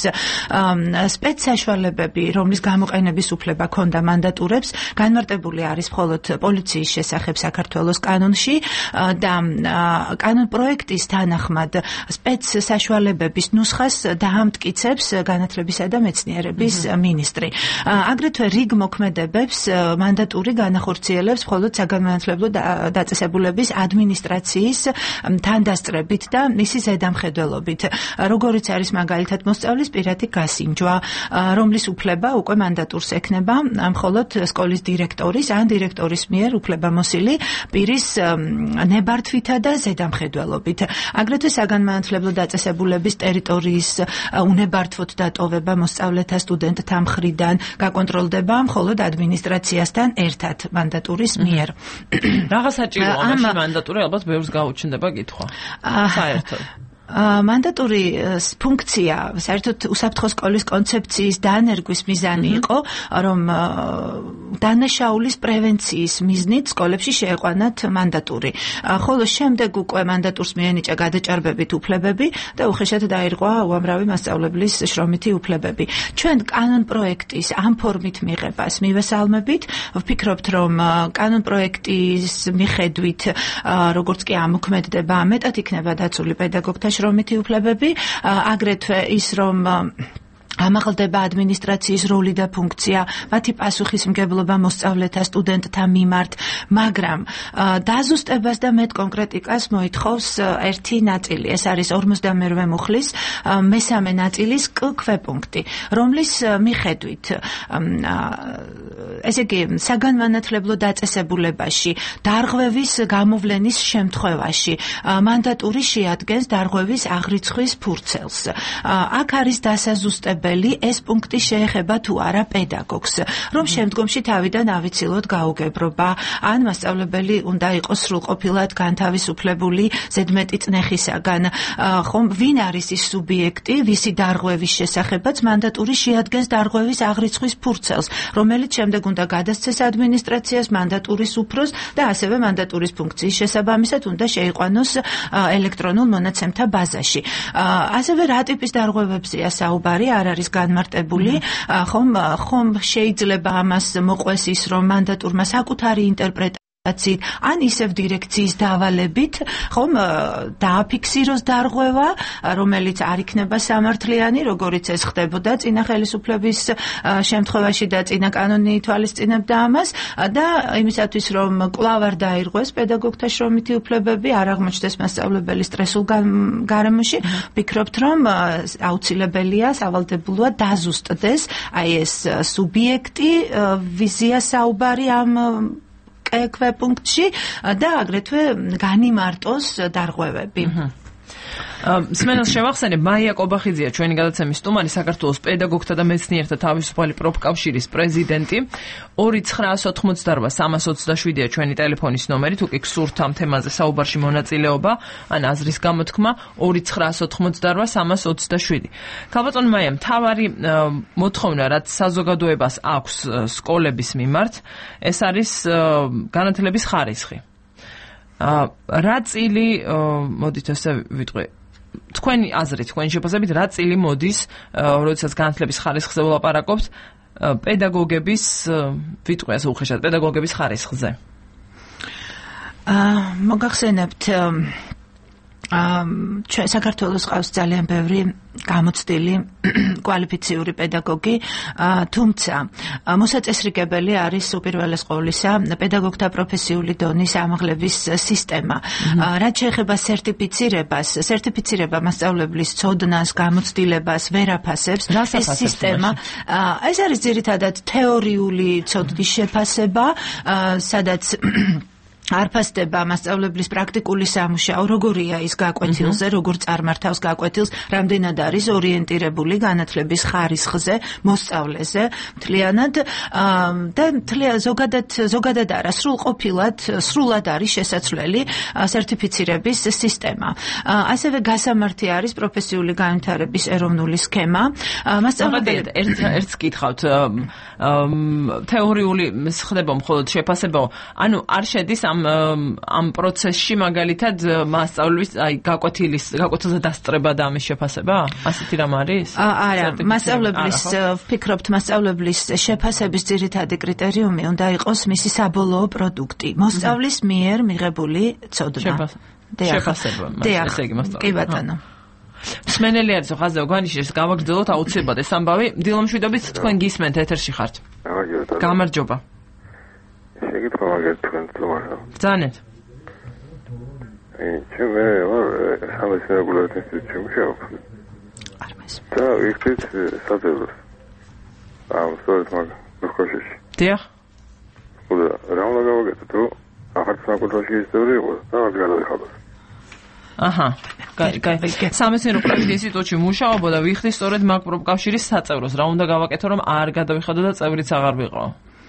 სპეცსაშუალებები, რომლის გამოყენების უფლება ჰქონდა მანდატურებს, განმარტებული არის მხოლოდ პოლიციის შესახებ საქართველოს კანონში და კანონპროექტის თანახმად სპეცსაშუალებების ნუსხას დაამტკიცებს განათლებისა და მეცნიერების მინისტრი. აგრეთვე რიგ მოქმედებებს მანდატური განახორციელებს მხოლოდ საგანმანათლებლო დაწესებულების ადმინისტრაციის თანდასწრებით და მისი ზედამხედველობით, როგორიც არის მაგალითად მოსწავლის პირადი გასინჯვა, რომლის უფლება უკვე მანდატურს ექნება მხოლოდ სკოლის დირექტორის ან დირექტორის მიერ უფლებამოსილი პირის ნებართვითა და ზედამხედველობით. აგრეთვე საგანმანათლებლო დაწესებულების ტერიტორიის უნებართვოდ დატოვება მოსწავლეთა სტუდენტთა მხრიდან გაკონტროლდება მხოლოდ ადმინისტრაციასთან ერთად მანდატურის მიერ. Რაღა საჭიროა მაშინ მანდატური ალბათ ბევრს გაუჩნდება კითხვა. საერთოდ მანდატური ფუნქცია საერთოდ უსაფრთხო სკოლის კონცეფციის დანერგვის მიზანი იყო, რომ დანაშაულის პრევენციის მიზნით სკოლებში შეეყვანათ მანდატური. ხოლო შემდეგ უკვე მანდატურს მიენიჭა გადაჭარბებით უფლებები და უხეშად დაირღვა უამრავი მასწავლებლის შრომითი უფლებები. ჩვენ კანონპროექტის ამ ფორმით მიღებას მივესალმებით, ვფიქრობთ, რომ კანონპროექტის მიხედვით, როგორც კი ამოქმედდება, მეტად იქნება დაცული პედაგოგთა შრომითი უფლებები, აგრეთვე ის, რომ ამაღლდება ადმინისტრაციის როლი და ფუნქცია, მათი პასუხისმგებლობა მოსწავლეთა სტუდენტთა მიმართ, მაგრამ დაზუსტებას და მეტ კონკრეტიკას მოითხოვს ერთი ნაწილი. ეს არის ორმოცდამერვე მუხლის მესამე ნაწილის კ ქვეპუნქტი, რომლის მიხედვით ესე იგი საგანმანათლებლო დაწესებულებაში დარღვევის გამოვლენის შემთხვევაში მანდატური შეადგენს დარღვევის აღრიცხვის ფურცელს. აქ არის დასაზუსტებელი ეს პუნქტი შეეხება თუ არა პედაგოგს, რომ შემდგომში თავიდან ავიცილოთ გაუგებრობა, ან მასწავლებელი უნდა იყოს სრულყოფილად განთავისუფლებული ზედმეტი წნეხისაგან. ხომ ვინ არის ის სუბიექტი, ვისი დარღვევის შესახებაც მანდატური შეადგენს დარღვევის აღრიცხვის ფურცელს, რომელიც შემდეგ უნდა გადასცეს ადმინისტრაციას, მანდატურის უფროს და ასევე მანდატურის ფუნქციის შესაბამისად უნდა შეიყვანოს ელექტრონულ მონაცემთა ბაზაში. ასევე რა ტიპის დარღვევებზეა საუბარი, არ არის განმარტებული, ხომ ხომ შეიძლება ამას მოყვეს ის, რომ მანდატურმა საკუთარი ინტერპრეტაცია ან ისევ დირექციის დავალებით, ხომ დააფიქსიროს დარღვევა, რომელიც არ იქნება სამართლიანი, როგორიც ეს ხდებოდა წინა ხელისუფლების შემთხვევაში და წინა კანონი ითვალისწინებდა ამას და იმისათვის, რომ კვლავ არ დაირღვეს პედაგოგთა შრომითი უფლებები, არ აღმოჩნდეს მასწავლებელი სტრესულ გარემოში, ვფიქრობთ, რომ აუცილებელია, სავალდებულოა დაზუსტდეს აი ეს სუბიექტი, ვიზია საუბარი ამ ექვე პუნქტში და აგრეთვე განიმარტოს დარღვევები. სმენელს შევახსენებ, მაია კობახიძეა ჩვენი გადაცემის სტუმარი, საქართველოს პედაგოგთა და მეცნიერთა თავისუფალი პროფკავშირის პრეზიდენტი. ორი ცხრაას ოთხმოცდაორვა სამას ოცდაშვიდია ჩვენი ტელეფონის ნომერი, თუ კი გსურთ ამ თემაზე საუბარში მონაწილეობა, ან აზრის გამოთქმა ორი ცხრაას ოთხმოცდაორვა სამას ოცდაშვიდი. ქალბატონო მაია, მთავარი მოთხოვნა, რაც საზოგადოებას აქვს სკოლების მიმართ, ეს არის განათლების ხარისხი. რა წილი, მოდით ასე ვიტყვი, თქვენი აზრით, თქვენი შეფასებით, რა წილი მოდის, როდესაც განათლების ხარისხზე ვლაპარაკობთ, პედაგოგების, ვიტყვი ასე უხეშად, პედაგოგების ხარისხზე? მოგახსენებთ, ჩვენ საქართველოს ყავს ძალიან ბევრი გამოცდილი კვალიფიციური პედაგოგი, თუმცა მოსაწესრიგებელი არის უპირველეს ყოვლისა პედაგოგთა პროფესიული დონის ამაღლების სისტემა. რაც შეეხება სერტიფიცირებას, სერტიფიცირება მასწავლებლის ცოდნას, გამოცდილებას ვერ აფასებს. ეს სისტემა, ეს არის ძირითადად თეორიული ცოდნის შეფასება, სადაც არ ფასდება მასწავლებლის პრაქტიკული სამუშაო, როგორია ის გაკვეთილზე, როგორ წარმართავს გაკვეთილს, რამდენად არის ორიენტირებული განათლების ხარისხზე, მოსწავლეზე, მთლიანად და ზოგადად ზოგადად არა, სრულყოფილად, სრულად არის შესაძლებელი სერტიფიცირების სისტემა. ასევე გასამართი არის პროფესიული განვითარების ეროვნული სქემა. მასწავლებელი ერთს კითხავთ, თეორიული ხდება მხოლოდ შეფასება, ანუ არ შედის ამ ამ პროცესში მაგალითად მასწავლებლის აი გაკვეთილის გაკვეთილზე დასწრება და ამის შეფასება? ასეთი რამ არის? არა, მასწავლებლის ვფიქრობთ, მასწავლებლის შეფასების ძირითადი კრიტერიუმი უნდა იყოს მისი საბოლოო პროდუქტი, მოსწავლის მიერ მიღებული ცოდნა. შეფასება, ესე იგი მასწავლებელი. კი ბატონო. სმენელი არის ხაზზე გვანიშნეს, გავაგრძელოთ აუცილებლად ეს ამბავი. დილომშვიდობით, თქვენ გისმენთ, ეთერში ხართ. გამარჯობა. შეგიძლია მაგათ თქვენ თუმცა ძანეთ აი ჩემე სამეცნიერო ინსტიტუტში მუშაობ არ მესმის და ვიქცეთ საძებელს ამ სწორედ მაგ პროფესიაში დიახ უდა რა უნდა გავაკეთო თუ ახალ საკუთრებში ისტორია იყო და არ გადავიხადოთ აჰა კაი სამეცნიერო ინსტიტუტში მუშაობ და ვიხდი სწორედ მაგ პროფკავშირის საწევროს რა უნდა გავაკეთო რომ არ გადავიხადო და წევრიც აღარ ვიყო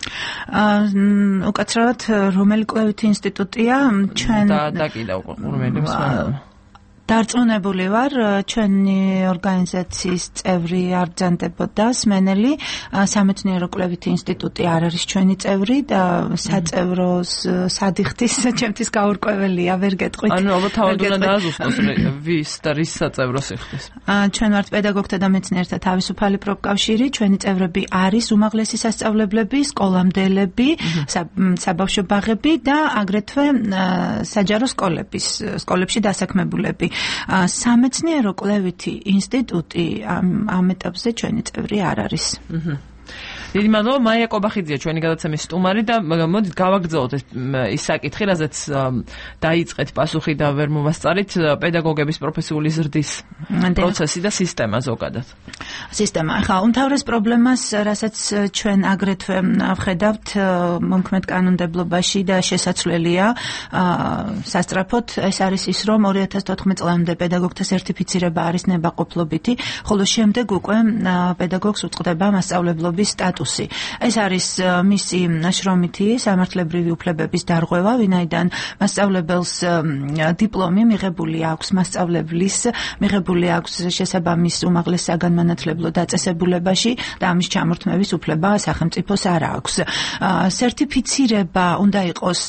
უკაცრავად რომელი კვლევითი ინსტიტუტია ჩვენ და და კიდევ რომელი მსმენელი დარწმუნებული ვარ ჩვენი ორგანიზაციის წევრი არ ბრძანდებოდა სმენელი სამეცნიერო კვლევითი ინსტიტუტი არ არის ჩვენი წევრი და საწევროს სადიხტის ჩემთვის გაურკვეველია ვერ გეტყვით ანუ ალბათ თავად უნდა დააზუსტოს ვის და რის საწევროს იხდის ჩვენ ვართ პედაგოგთა და მეცნიერთა თავისუფალი პროფკავშირი ჩვენი წევრები არის უმაღლესი სასწავლებლები სკოლამდელები საბავშვო ბაღები და აგრეთვე საჯარო სკოლების სკოლებში დასაქმებულები სამეცნიერო კვლევითი ინსტიტუტი ამ ეტაპზე ჩვენი წევრი არ არის. დიდი მადლობა, მაია კობახიძეა ჩვენი გადაცემის სტუმარი და მოდით გავაგრძელოთ ის საკითხი, რაზეც დაიწყეთ პასუხი და ვერ მოვასწარით პედაგოგების პროფესიული ზრდის პროცესი და სისტემა ზოგადად. სისტემა. ახლა უმთავრეს პრობლემას, რასაც ჩვენ აგრეთვე ვხედავთ მომქმედ კანონმდებლობაში და შესაძლებელია სასწრაფოდ, ეს არის ის, რომ ორი ათას თოთხმეტ წლამდე პედაგოგთა სერტიფიცირება არის ნებაყოფლობითი, ხოლო შემდეგ უკვე პედაგოგს უწყდება მასწავლებლობის სტატუსი. ეს არის მისი შრომითი სამართლებრივი უფლებების დარღვევა, ვინაიდან მასწავლებელს დიპლომი მიღებული აქვს მასწავლებლის, მიღებული აქვს შესაბამის უმაღლეს საგანმანათლებლო დაწესებულებაში და ამის ჩამორთმევის უფლება სახელმწიფოს არ აქვს. სერტიფიცირება უნდა იყოს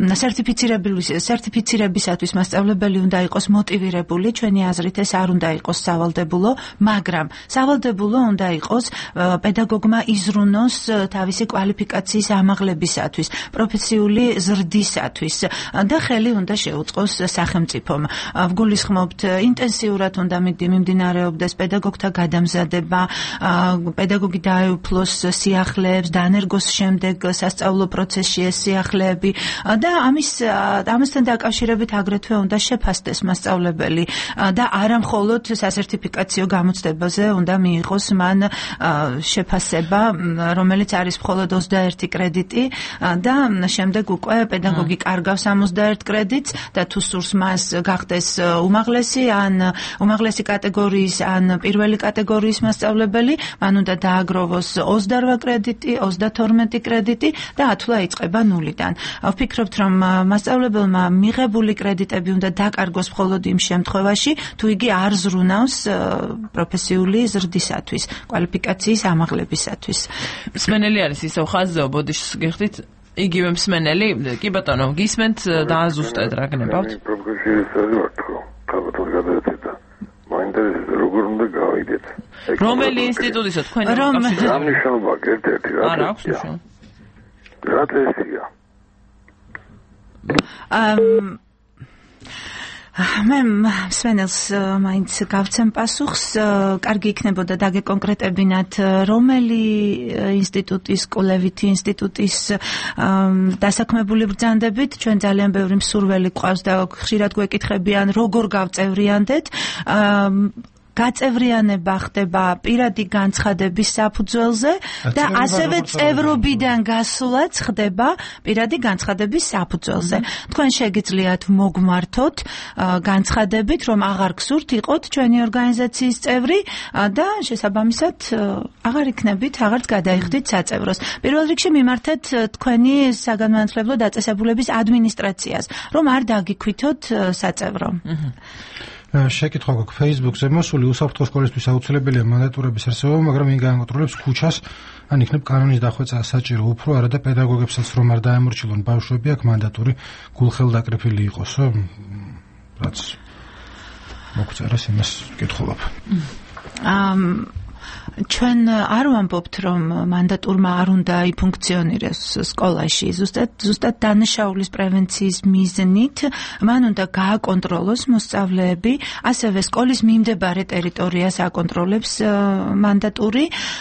სერტიფიცირებისათვის მასწავლებელი უნდა იყოს მოტივირებული, ჩვენი აზრით ეს არ უნდა იყოს სავალდებულო, მაგრამ სავალდებულო უნდა იყოს პედაგოგმა იზრუნოს თავისი კვალიფიკაციის ამაღლებისათვის, პროფესიული ზრდისათვის და ხელი უნდა შეუწყოს სახელმწიფომ. ვგულისხმობთ ინტენსიურად უნდა მიმდინარეობდეს პედაგოგთა გადამზადება განმზადება, პედაგოგი დაეუფლოს სიახლეებს, დანერგოს შემდეგ სასწავლო პროცესში ეს სიახლეები და ამის ამასთან დაკავშირებით აგრეთვე უნდა შეფასდეს მასწავლებელი და არა მხოლოდ სასერტიფიკაციო გამოცდებაზე უნდა მიიღოს მან შეფასება, რომელიც არის მხოლოდ ოცდაერთი კრედიტი და შემდეგ უკვე პედაგოგი კარგავს ოცდაერთ კრედიტს და თუ სურს მას გახდეს უმაღლესი ან უმაღლესი კატეგორიის ან პირველი კატეგორიის მასწავლებელი, მან უნდა დააგროვოს ოცდაორ კრედიტი, ოცდათორმეტი კრედიტი და ათვლა იწყება ნულიდან. ვფიქრობთ, რომ მასწავლებელმა მიღებული კრედიტები უნდა დაკარგოს მხოლოდ იმ შემთხვევაში, თუ იგი არ ზრუნავს პროფესიული ზრდისათვის, კვალიფიკაციის ამაღლებისათვის. მსმენელი არის ისევ ხაზზე, ბოდიშს გიხდით, იგივე მსმენელი, კი ბატონო, გისმენთ დააზუსტეთ რა გნებავთ? მაინტერესებს როგორ უნდა გავიდეთ. რომელი ინსტიტუტისა თქვენი კავშირი? რა მნიშვნელობა ერთ-ერთი რა? არა აქვს მნიშვნელობა. რა წესია? ამ მე მსმენელს მაინც გავცემ პასუხს, კარგი იქნებოდა დაგეკონკრეტებინათ რომელი ინსტიტუტის, კვლევითი ინსტიტუტის დასაქმებული ბრძანდებით, ჩვენ ძალიან ბევრი მსურველი გვყავს და ხშირად გვეკითხებიან როგორ გავწევრიანდეთ. გაწევრიანება ხდება პირადი განცხადების საფუძველზე და ასევე წევრობიდან გასვლაც ხდება პირადი განცხადების საფუძველზე. თქვენ შეგიძლიათ მოგმართოთ განცხადებით, რომ აღარ გსურთ იყოთ ჩვენი ორგანიზაციის წევრი და შესაბამისად აღარ იქნებით, აღარც გადაიხდით საწევროს. პირველ რიგში მიმართეთ თქვენი საგანმანათლებლო დაწესებულების ადმინისტრაციას, რომ არ დაგიქვithოთ საწევრო. შეკითხვა გვაქვს Facebook-ზე მოსული უსაფრთხო სკოლისთვის აუცილებელია მანდატურების არსებობა, მაგრამ იმ განკონტროლებს ქუჩას ან იქნებ კანონის დახვეწა საჭირო უფრო არა და პედაგოგებსაც რომ არ დაემორჩილონ ბავშვები აქ მანდატური გულხელდაკრიფილი იყოსო, რაც მოგწერეს იმას კითხულობ. ამ ჩვენ არ ვამბობთ, რომ მანდატურმა არ უნდა იფუნქციონიროს სკოლაში, ზუსტად ზუსტად დანაშაულის პრევენციის მიზნით მან უნდა გააკონტროლოს მოსწავლეები, ასევე სკოლის მიმდებარე ტერიტორიას აკონტროლებს მანდატური.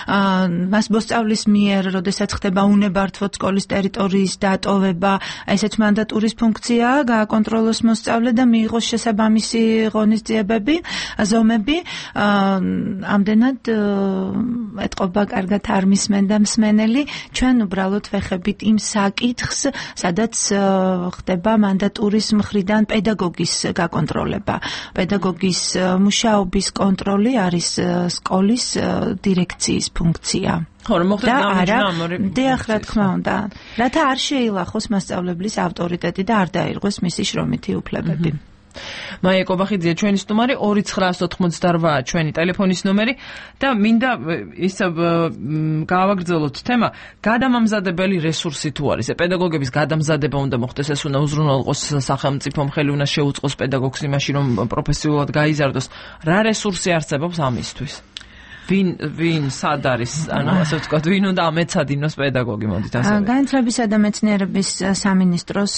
მას მოსწავლის მიერ, როდესაც ხდება უნებართვოდ სკოლის ტერიტორიის დატოვება, ესეც მანდატურის ფუნქციაა, გააკონტროლოს მოსწავლე და მიიღოს შესაბამისი ღონისძიებები, ზომები. ამდენად ეთყობა კარგად არ მისმენდა მსმენელი, ჩვენ უბრალოდ ვეხებით იმ საკითხს, სადაც ხდება მანდატურის მხრიდან პედაგოგის გაკონტროლება. პედაგოგის მუშაობის კონტროლი არის სკოლის დირექციის ფუნქცია. ხო, რომ მოხდეს გამარჯვება. დიახ, რა თქმა უნდა. რათა არ შეილახოს მასწავლებლის ავტორიტეტი და არ დაირღვეს მისი შრომითი უფლებები. მაია კობახიძე ჩვენი სტუმარი ორი ცხრაას ოთხმოცდაოთხ ჩვენი ტელეფონის ნომერი და მინდა ის გავაგრძელოთ თემა გადამამზადებელი რესურსი თუ არის. პედაგოგების გადამზადება უნდა მოხდეს, ეს უნდა უზრუნველყოს სახელმწიფომ, ხელი უნდა შეუწყოს პედაგოგს იმაში, რომ პროფესიულად გაიზარდოს. რა რესურსი არსებობს ამისთვის? ვინ ვინ სად არის, ანუ ასე ვთქვათ, ვინ უნდა ამეცადინოს პედაგოგი, მოდით ასე. განათლებისა და მეცნიერების სამინისტროს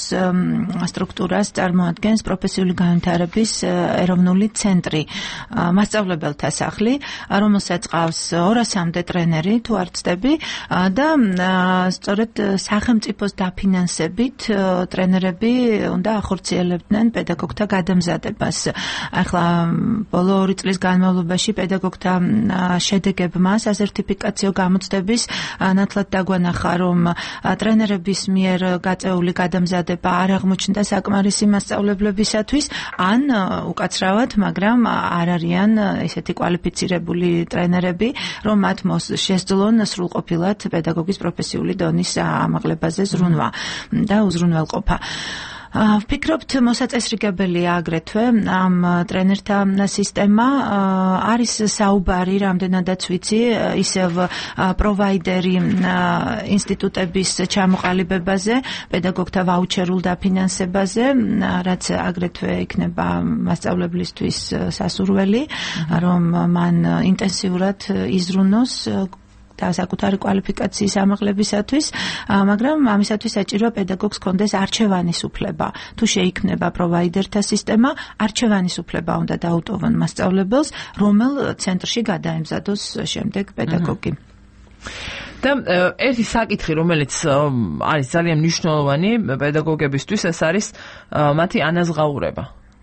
სტრუქტურას წარმოადგენს პროფესიული განვითარების ეროვნული ცენტრი, მასწავლებელთა სახლი, რომელსაც ყავს ორასამდე ტრენერი, თუ არ ვცდები, და სწორედ სახელმწიფოს დაფინანსებით ტრენერები უნდა ახორციელებდნენ პედაგოგთა გადამზადებას. ახლა ბოლო ორი წლის განმავლობაში პედაგოგთა შედეგებმა სასერტიფიკაციო გამოცდების ნათლად დაგვანახა, რომ ტრენერების მიერ გაწეული გადამზადება არ აღმოჩნდა საკმარისი მასწავლებლებისათვის, ან უკაცრავად, მაგრამ არ არიან ესეთი კვალიფიცირებული ტრენერები, რომ მათ შესძლონ სრულყოფილად პედაგოგის პროფესიული დონის ამაღლებაზე ზრუნვა და უზრუნველყოფა. ვფიქრობთ, მოსაწესრიგებელია აგრეთვე ამ ტრენერთა სისტემა. არის საუბარი, რამდენადაც ვიცი, ისევ პროვაიდერი ინსტიტუტების ჩამოყალიბებაზე, პედაგოგთა ვაუჩერულ დაფინანსებაზე, რაც აგრეთვე იქნება მასწავლებლისთვის სასურველი, რომ მან ინტენსიურად იზრუნოს და საკუთარი კვალიფიკაციის ამაღლებისათვის, მაგრამ ამისათვის საჭიროა პედაგოგს კონდეს არჩევანის უფლება. თუ შეიქმნება პროვაიდერთა სისტემა, არჩევანის უფლება უნდა დაუტოვონ მასწავლებელს, რომელ ცენტრში გადაემზადოს შემდეგ პედაგოგი. და ერთი საკითხი, რომელიც არის ძალიან მნიშვნელოვანი პედაგოგებისთვის, ეს არის მათი ანაზღაურება.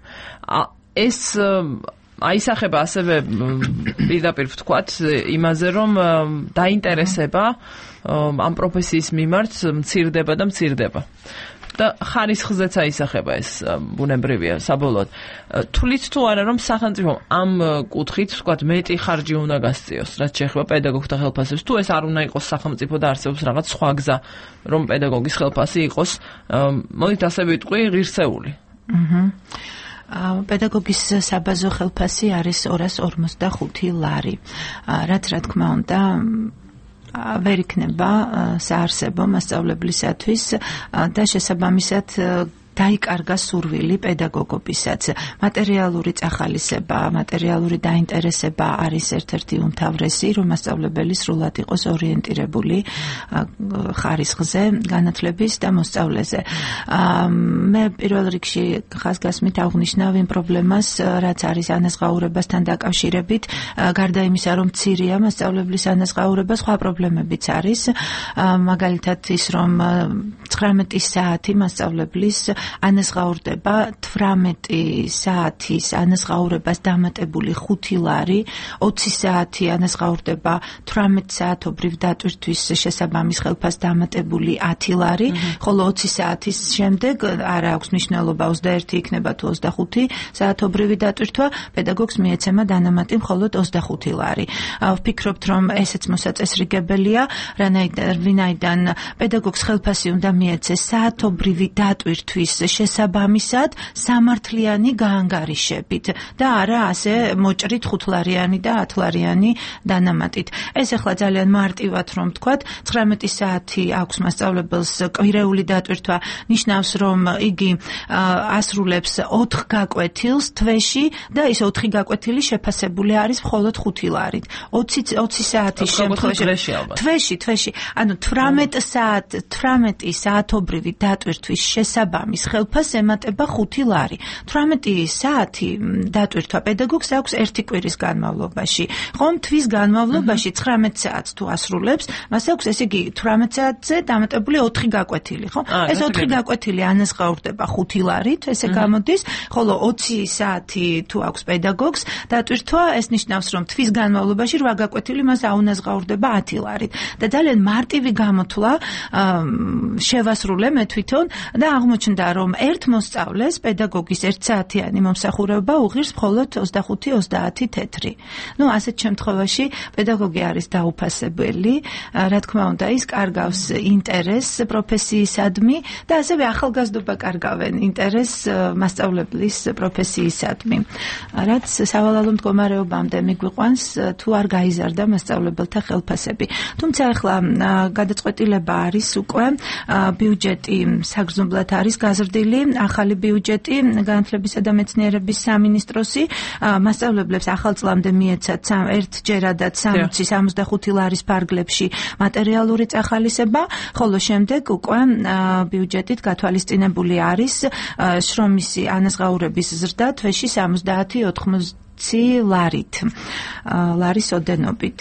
ეს აისახება ასევე პირდაპირ ვთქვათ იმაზე, რომ დაინტერესება ამ პროფესიის მიმართ მცირდება და მცირდება. და ხარისხზეც აისახება ეს ბუნებრივია საბოლოოდ. თulit თუ არა რომ სახელმწიფო ამ კუთხით ვთქვათ მეტი ხარჯი უნდა გასწიოს, რაც შეეხება პედაგოგთა ხელფასებს, თუ ეს არ უნდა იყოს სახელმწიფო და არსებობს რაღაც სხვა გზა, რომ პედაგოგის ხელფასი იყოს, მოდით ასე ვიტყვი, ღირსეული. აჰა. პედაგოგის საბაზო ხელფასი არის ორას ორმოცდახუთი ლარი. რაც რა თქმა უნდა ვერ იქნება საარსებო მასწავლებლისათვის და შესაბამისად დაიკარგა სურვილი პედაგოგობისაც. მატერიალური წახალისება, მატერიალური დაინტერესება არის ერთ-ერთი უმთავრესი, რომ მასწავლებელი სრულად იყოს ორიენტირებული ხარისხზე, განათლების და მოსწავლეზე. მე პირველ რიგში ხაზგასმით აღვნიშნავ იმ პრობლემას, რაც არის ანაზღაურებასთან დაკავშირებით, გარდა იმისა, რომ მცირეა მასწავლებლის ანაზღაურება, სხვა პრობლემებიც არის. მაგალითად ის, რომ ცხრამეტი საათი მასწავლებლის ანაზღაურდება თვრამეტი საათის ანაზღაურებას დამატებული ხუთი ლარი, ოცი საათი ანაზღაურდება თვრამეტ საათობრივ დატვირთვის შესაბამის ხელფას დამატებული ათი ლარი, ხოლო ოცი საათის შემდეგ არ აქვს მნიშვნელობა ოცდაერთი იქნება თუ ოცდახუთი საათობრივი დატვირთვა, პედაგოგს მიეცემა დანამატი მხოლოდ ოცდახუთი ლარი. ვფიქრობთ, რომ ესეც მოსაწესრიგებელია, ვინაიდან პედაგოგს ხელფასი უნდა მიეცეს საათობრივი დატვირთვის შესაბამისად სამართლიანი გაანგარიშებით და არა ასე მოჭრით ხუთლარიანი და ათლარიანი დანამატით. ეს ახლა ძალიან მარტივად რომ ვთქვათ, ცხრამეტი საათი აქვს მასწავლებელს კვირეული დატვირთვა, ნიშნავს რომ იგი ასრულებს ოთხ გაკვეთილს თვეში და ეს ოთხი გაკვეთილი შეფასებული არის მხოლოდ ხუთი ლარით. ოცი საათის შემთხვევაში თვეში, თვეში, ანუ თვრამეტ საათ, თვრამეტი საათობრივი დატვირთვის შესაბამის ხელფასს ემატება ხუთი ლარი. თვრამეტი საათი დატვირთვა პედაგოგს აქვს ერთი კვირის განმავლობაში. ხომ თვის განმავლობაში ცხრამეტ საათს თუ ასრულებს, მას აქვს ესე იგი თვრამეტ საათზე დამატებული ოთხი გაკვეთილი, ხო? ეს ოთხი გაკვეთილი ანაზღაურდება ხუთი ლარით, ესე გამოდის, ხოლო ოცი საათი თუ აქვს პედაგოგს დატვირთვა, ეს ნიშნავს, რომ თვის განმავლობაში რვა გაკვეთილი მას აუნაზღაურდება ათი ლარით. და ძალიან მარტივი გამოთვლა შევასრულე მე თვითონ და აღმოჩნდა, რომ ერთ მოსწავლეს პედაგოგის ერთსაათიანი მომსახურება უღირს მხოლოდ ოცდახუთი ოცდაათი თეთრი. ნუ ასეთ შემთხვევაში პედაგოგი არის დაუფასებელი, რა თქმა უნდა, ის კარგავს ინტერესს პროფესიისადმი და ასევე ახალგაზრდობა კარგავენ ინტერესს მასწავლებლის პროფესიისადმი. რაც სავალალო მდგომარეობამდე მიგვიყვანს, თუ არ გაიზარდა მასწავლებელთა ხელფასები. თუმცა ახლა გადაწყვეტილება არის უკვე ბიუჯეტი საგრძნობლად არის გაზრდილი, ახალი ბიუჯეტი განათლებისა და მეცნიერების სამინისტროსი მასწავლებლებს ახალ წლამდე მიეცათ ერთჯერადად სამოცი სამოცდახუთი ლარის ფარგლებში მატერიალური წახალისება, ხოლო შემდეგ უკვე ბიუჯეტით გათვალისწინებული არის შრომისი ანაზღაურების ზრდა თვეში სამოცდაათი ოთხმოცი ლარით, ლარის ოდენობით.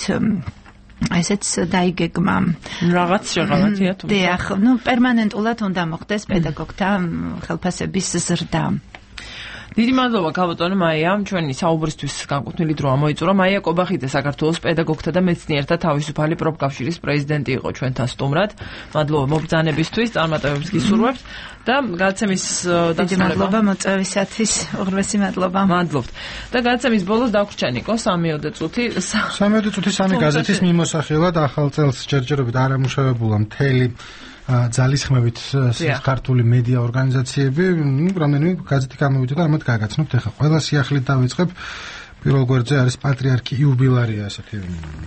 ესეც დაიგეგმა. რაღაც შეღავათია თუ. დიახ, ნუ პერმანენტულად უნდა მოხდეს პედაგოგთა ხელფასების ზრდა. დიდი მადლობა გაბატონო მაია, ჩვენი საუბრისთვის განკუთვნილი დრო ამოიწურა. მაია კობახიძე, საქართველოს პედაგოგთა და მეცნიერთა თავისუფალი პროფკავშირის პრეზიდენტი იყო ჩვენთან სტუმრად. მადლობა მობრძანებისთვის, წარმატებებს გისურვებთ და გადაცემის დიდი მადლობა მოწვევისათვის, უღრმესი მადლობა. მადლობთ. და გადაცემის ბოლოს დაგვრჩა ნიკო სამიოდე წუთი. სამიოდე წუთი სამი გაზეთის მიმოსახელად ახალ წელს ჯერჯერობით არ ამუშავებულა მთელი ძალისხმევით ქართული მედია ორგანიზაციები, ნუ რამდენიმე გაზეთი გამოვიდა და ამათ გაგაცნობთ. ახლა ყველა სიახლით დავიწყებ. პირველ გვერდზე არის პატრიარქი იუბილარია, ესეთი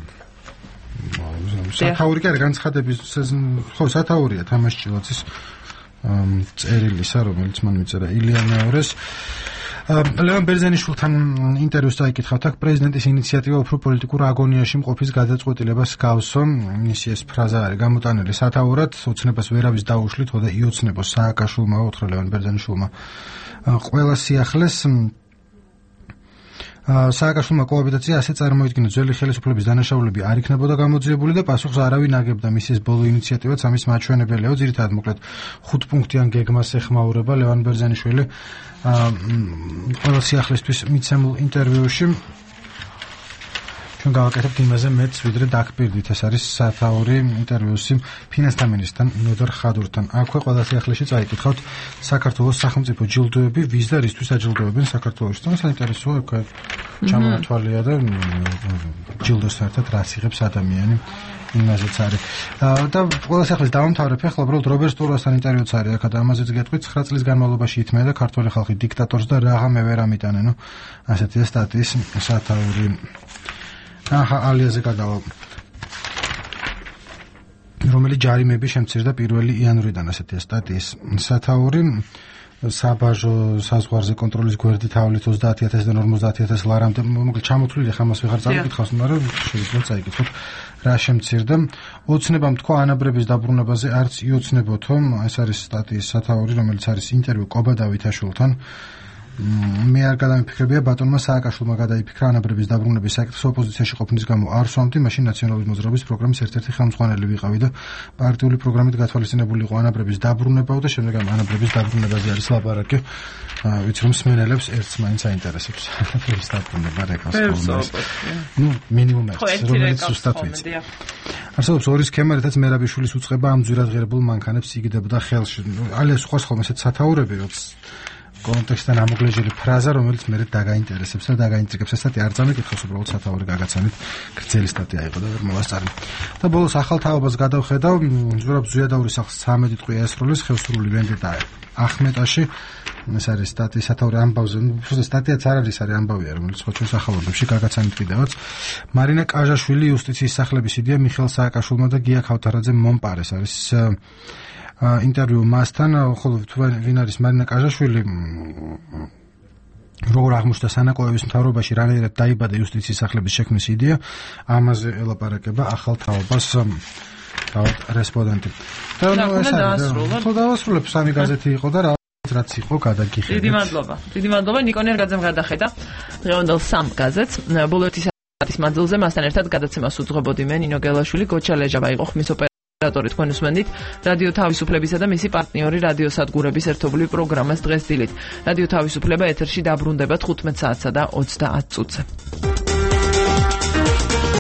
სათაური კი არის განცხადების, ხო, სათაურია თამაშ ჭილაძის წერილისა, რომელიც მან მიწერა ილია მეორეს. ლევან ბერძენიშვილთან ინტერვიუს წაიკითხავთ, აქ პრეზიდენტის ინიციატივა უფრო პოლიტიკურ აგონიაში მყოფის გადაწყვეტილებას გავსო. მისი ეს ფრაზა არის გამოტანილი სათაურად, ოცნებას ვერავის დაუშლით, ხოდა იოცნებო სააკაშვილმა უთხრა ლევან ბერძენიშვილმა ყველა სიახლეს. სააკაშვილმა კოაბიტაცია ასე წარმოიდგინა, ძველი ხელისუფლების დანაშაულები არ იქნებოდა გამოძიებული და პასუხს არავინ აგებდა. მის ეს ბოლო ინიციატივაც ამის მაჩვენებელია. ძირითადად მოკლედ ხუთ პუნქტიან გეგმას ეხმაურება ლევან ბერძენიშვილი ყველა სიახლესთვის მიცემულ ინტერვიუში. ჩვენ გავაკეთებთ იმაზე მეც ვიდრე დაგპირდით. ეს არის სათაური ინტერვიუსი ფინანსთა მინისტრთან ნოდარ ხადურთან. აქვე ყველა სიახლეში წაიკითხავთ საქართველოს სახელმწიფო ჯილდოები, ვის და რისთვის აჯილდოებენ საქართველოში. და საინტერესოა აქ ჩამოთვალია და ჯილდოს საერთოდ რას იღებს ადამიანი. იმაზეც არის. და ყველა სიახლეს დავამთავრებ, ახლა უბრალოდ რობერტ სტურასთან ინტერვიუც არის აქ და ამაზეც გეტყვით. ცხრა წლის განმავლობაში ითმედა ქართველი ხალხი დიქტატორს და რაღა ვერ ამიტანენო. ასეთია სტატიის სათაური. აჰა, ალიაზე გადავალ. რომელიც ჯარიმები შემცირდა პირველი იანვრიდან, ასეთია სტატიის სათაური. საბაჟო საზღვარზე კონტროლის გვერდით ავლით ოცდაათი ათასიდან ორმოცდაათი ათას ლარამდე. მოკლედ ჩამოთვლილი ხა მას ვეღარ წავიკითხავს, მაგრამ შეიძლება წაიკითხოთ რა შემცირდა. ოცნებამ თქვა ანაბრების დაბრუნებაზე არც იოცნებოთო. ეს არის სტატიის სათაური, რომელიც არის ინტერვიუ კობა დავითაშვილთან. მე არ გადამიფიქრებია ბატონმა სააკაშვილმა გადაიფიქრა ანაბრების დაბრუნების საკითხს ოპოზიციაში ყოფნის გამო არ სვამდი, მაშინ ნაციონალიზმის მოძრაობის პროგრამის ერთ-ერთი ხელმძღვანელი ვიყავი და პარტიული პროგრამით გათვალისწინებული იყო ანაბრების დაბრუნება და შემდეგ ამ ანაბრების დაბრუნებაზე არის ლაპარაკი. ვიცი რომ სმენელებს ერთს მაინც აინტერესებს ანაბრების დაბრუნება რეკონსტრუქცია. ნუ მინიმუმ ერთს, რომელიც ზუსტად ვიცი. არსებობს ორი სქემა, რითაც მერაბიშვილის უწყება ამ ძვირად ღირებულ მანქანებს იგდებოდა ხელში. ალიას სხვა ხოლმე ესეთ სათაურები, რაც კონტექსტთან ამოგლეჟილი ფრაზა, რომელიც მე დაგაინტერესებს და დაგაინტრიგებს. ეს სტატია არ წამიკითხავს, უბრალოდ სათაური გაგაცანით. გრძელი სტატია იყო და ვერ მოვასწარი. და ბოლოს ახალ თაობას გადავხედავ, ზურაბ ზუიადაურის სახლს ცამეტი დღე ესროლის ხევსურული ვენდეტა ახმეტაში. ეს არის სტატიის სათაური ამბავზე. უბრალოდ სტატიაც არ არის, არის ამბავია, რომელიც ხო ჩვენ სახალხოებში გაგაცანით კიდევაც. მარინა კაჟაშვილი იუსტიციის სახლების იდეა მიხეილ სააკაშვილმა და გია ქავთარაძემ მომპარეს. არის ინტერვიუ მასთან, ხოლო ვინ არის მარინა კაჟაშვილი, როგორ აღმოჩნდა სანაკოების მთავრობაში რანაირად დაიბადა იუსტიციის სახლების შექმნის იდეა, ამაზე ელაპარაკება ახალ თაობას თავად რესპონდენტი. და ეს არის ხო დავასრულებ, სამი გაზეთი იყო და რაც იყო გადაგიხედეთ. დიდი მადლობა. დიდი მადლობა ნიკო ნერგაძემ გადახედა დღევანდელ სამ გაზეთს. ბოლო ერთი საათის მანძილზე მასთან ერთად გადაცემას უძღვებოდი მე ნინო გელაშვილი, გოჩა ლეჟავა იყო ხმის ოპერატორი. თქვენ უსმენთ რადიო თავისუფლებისა და მისი პარტნიორი რადიო სადგურების ერთობლივ პროგრამას დღეს დილით. რადიო თავისუფლება ეთერში დაბრუნდება თხუთმეტ საათსა და ოცდაათ წუთზე.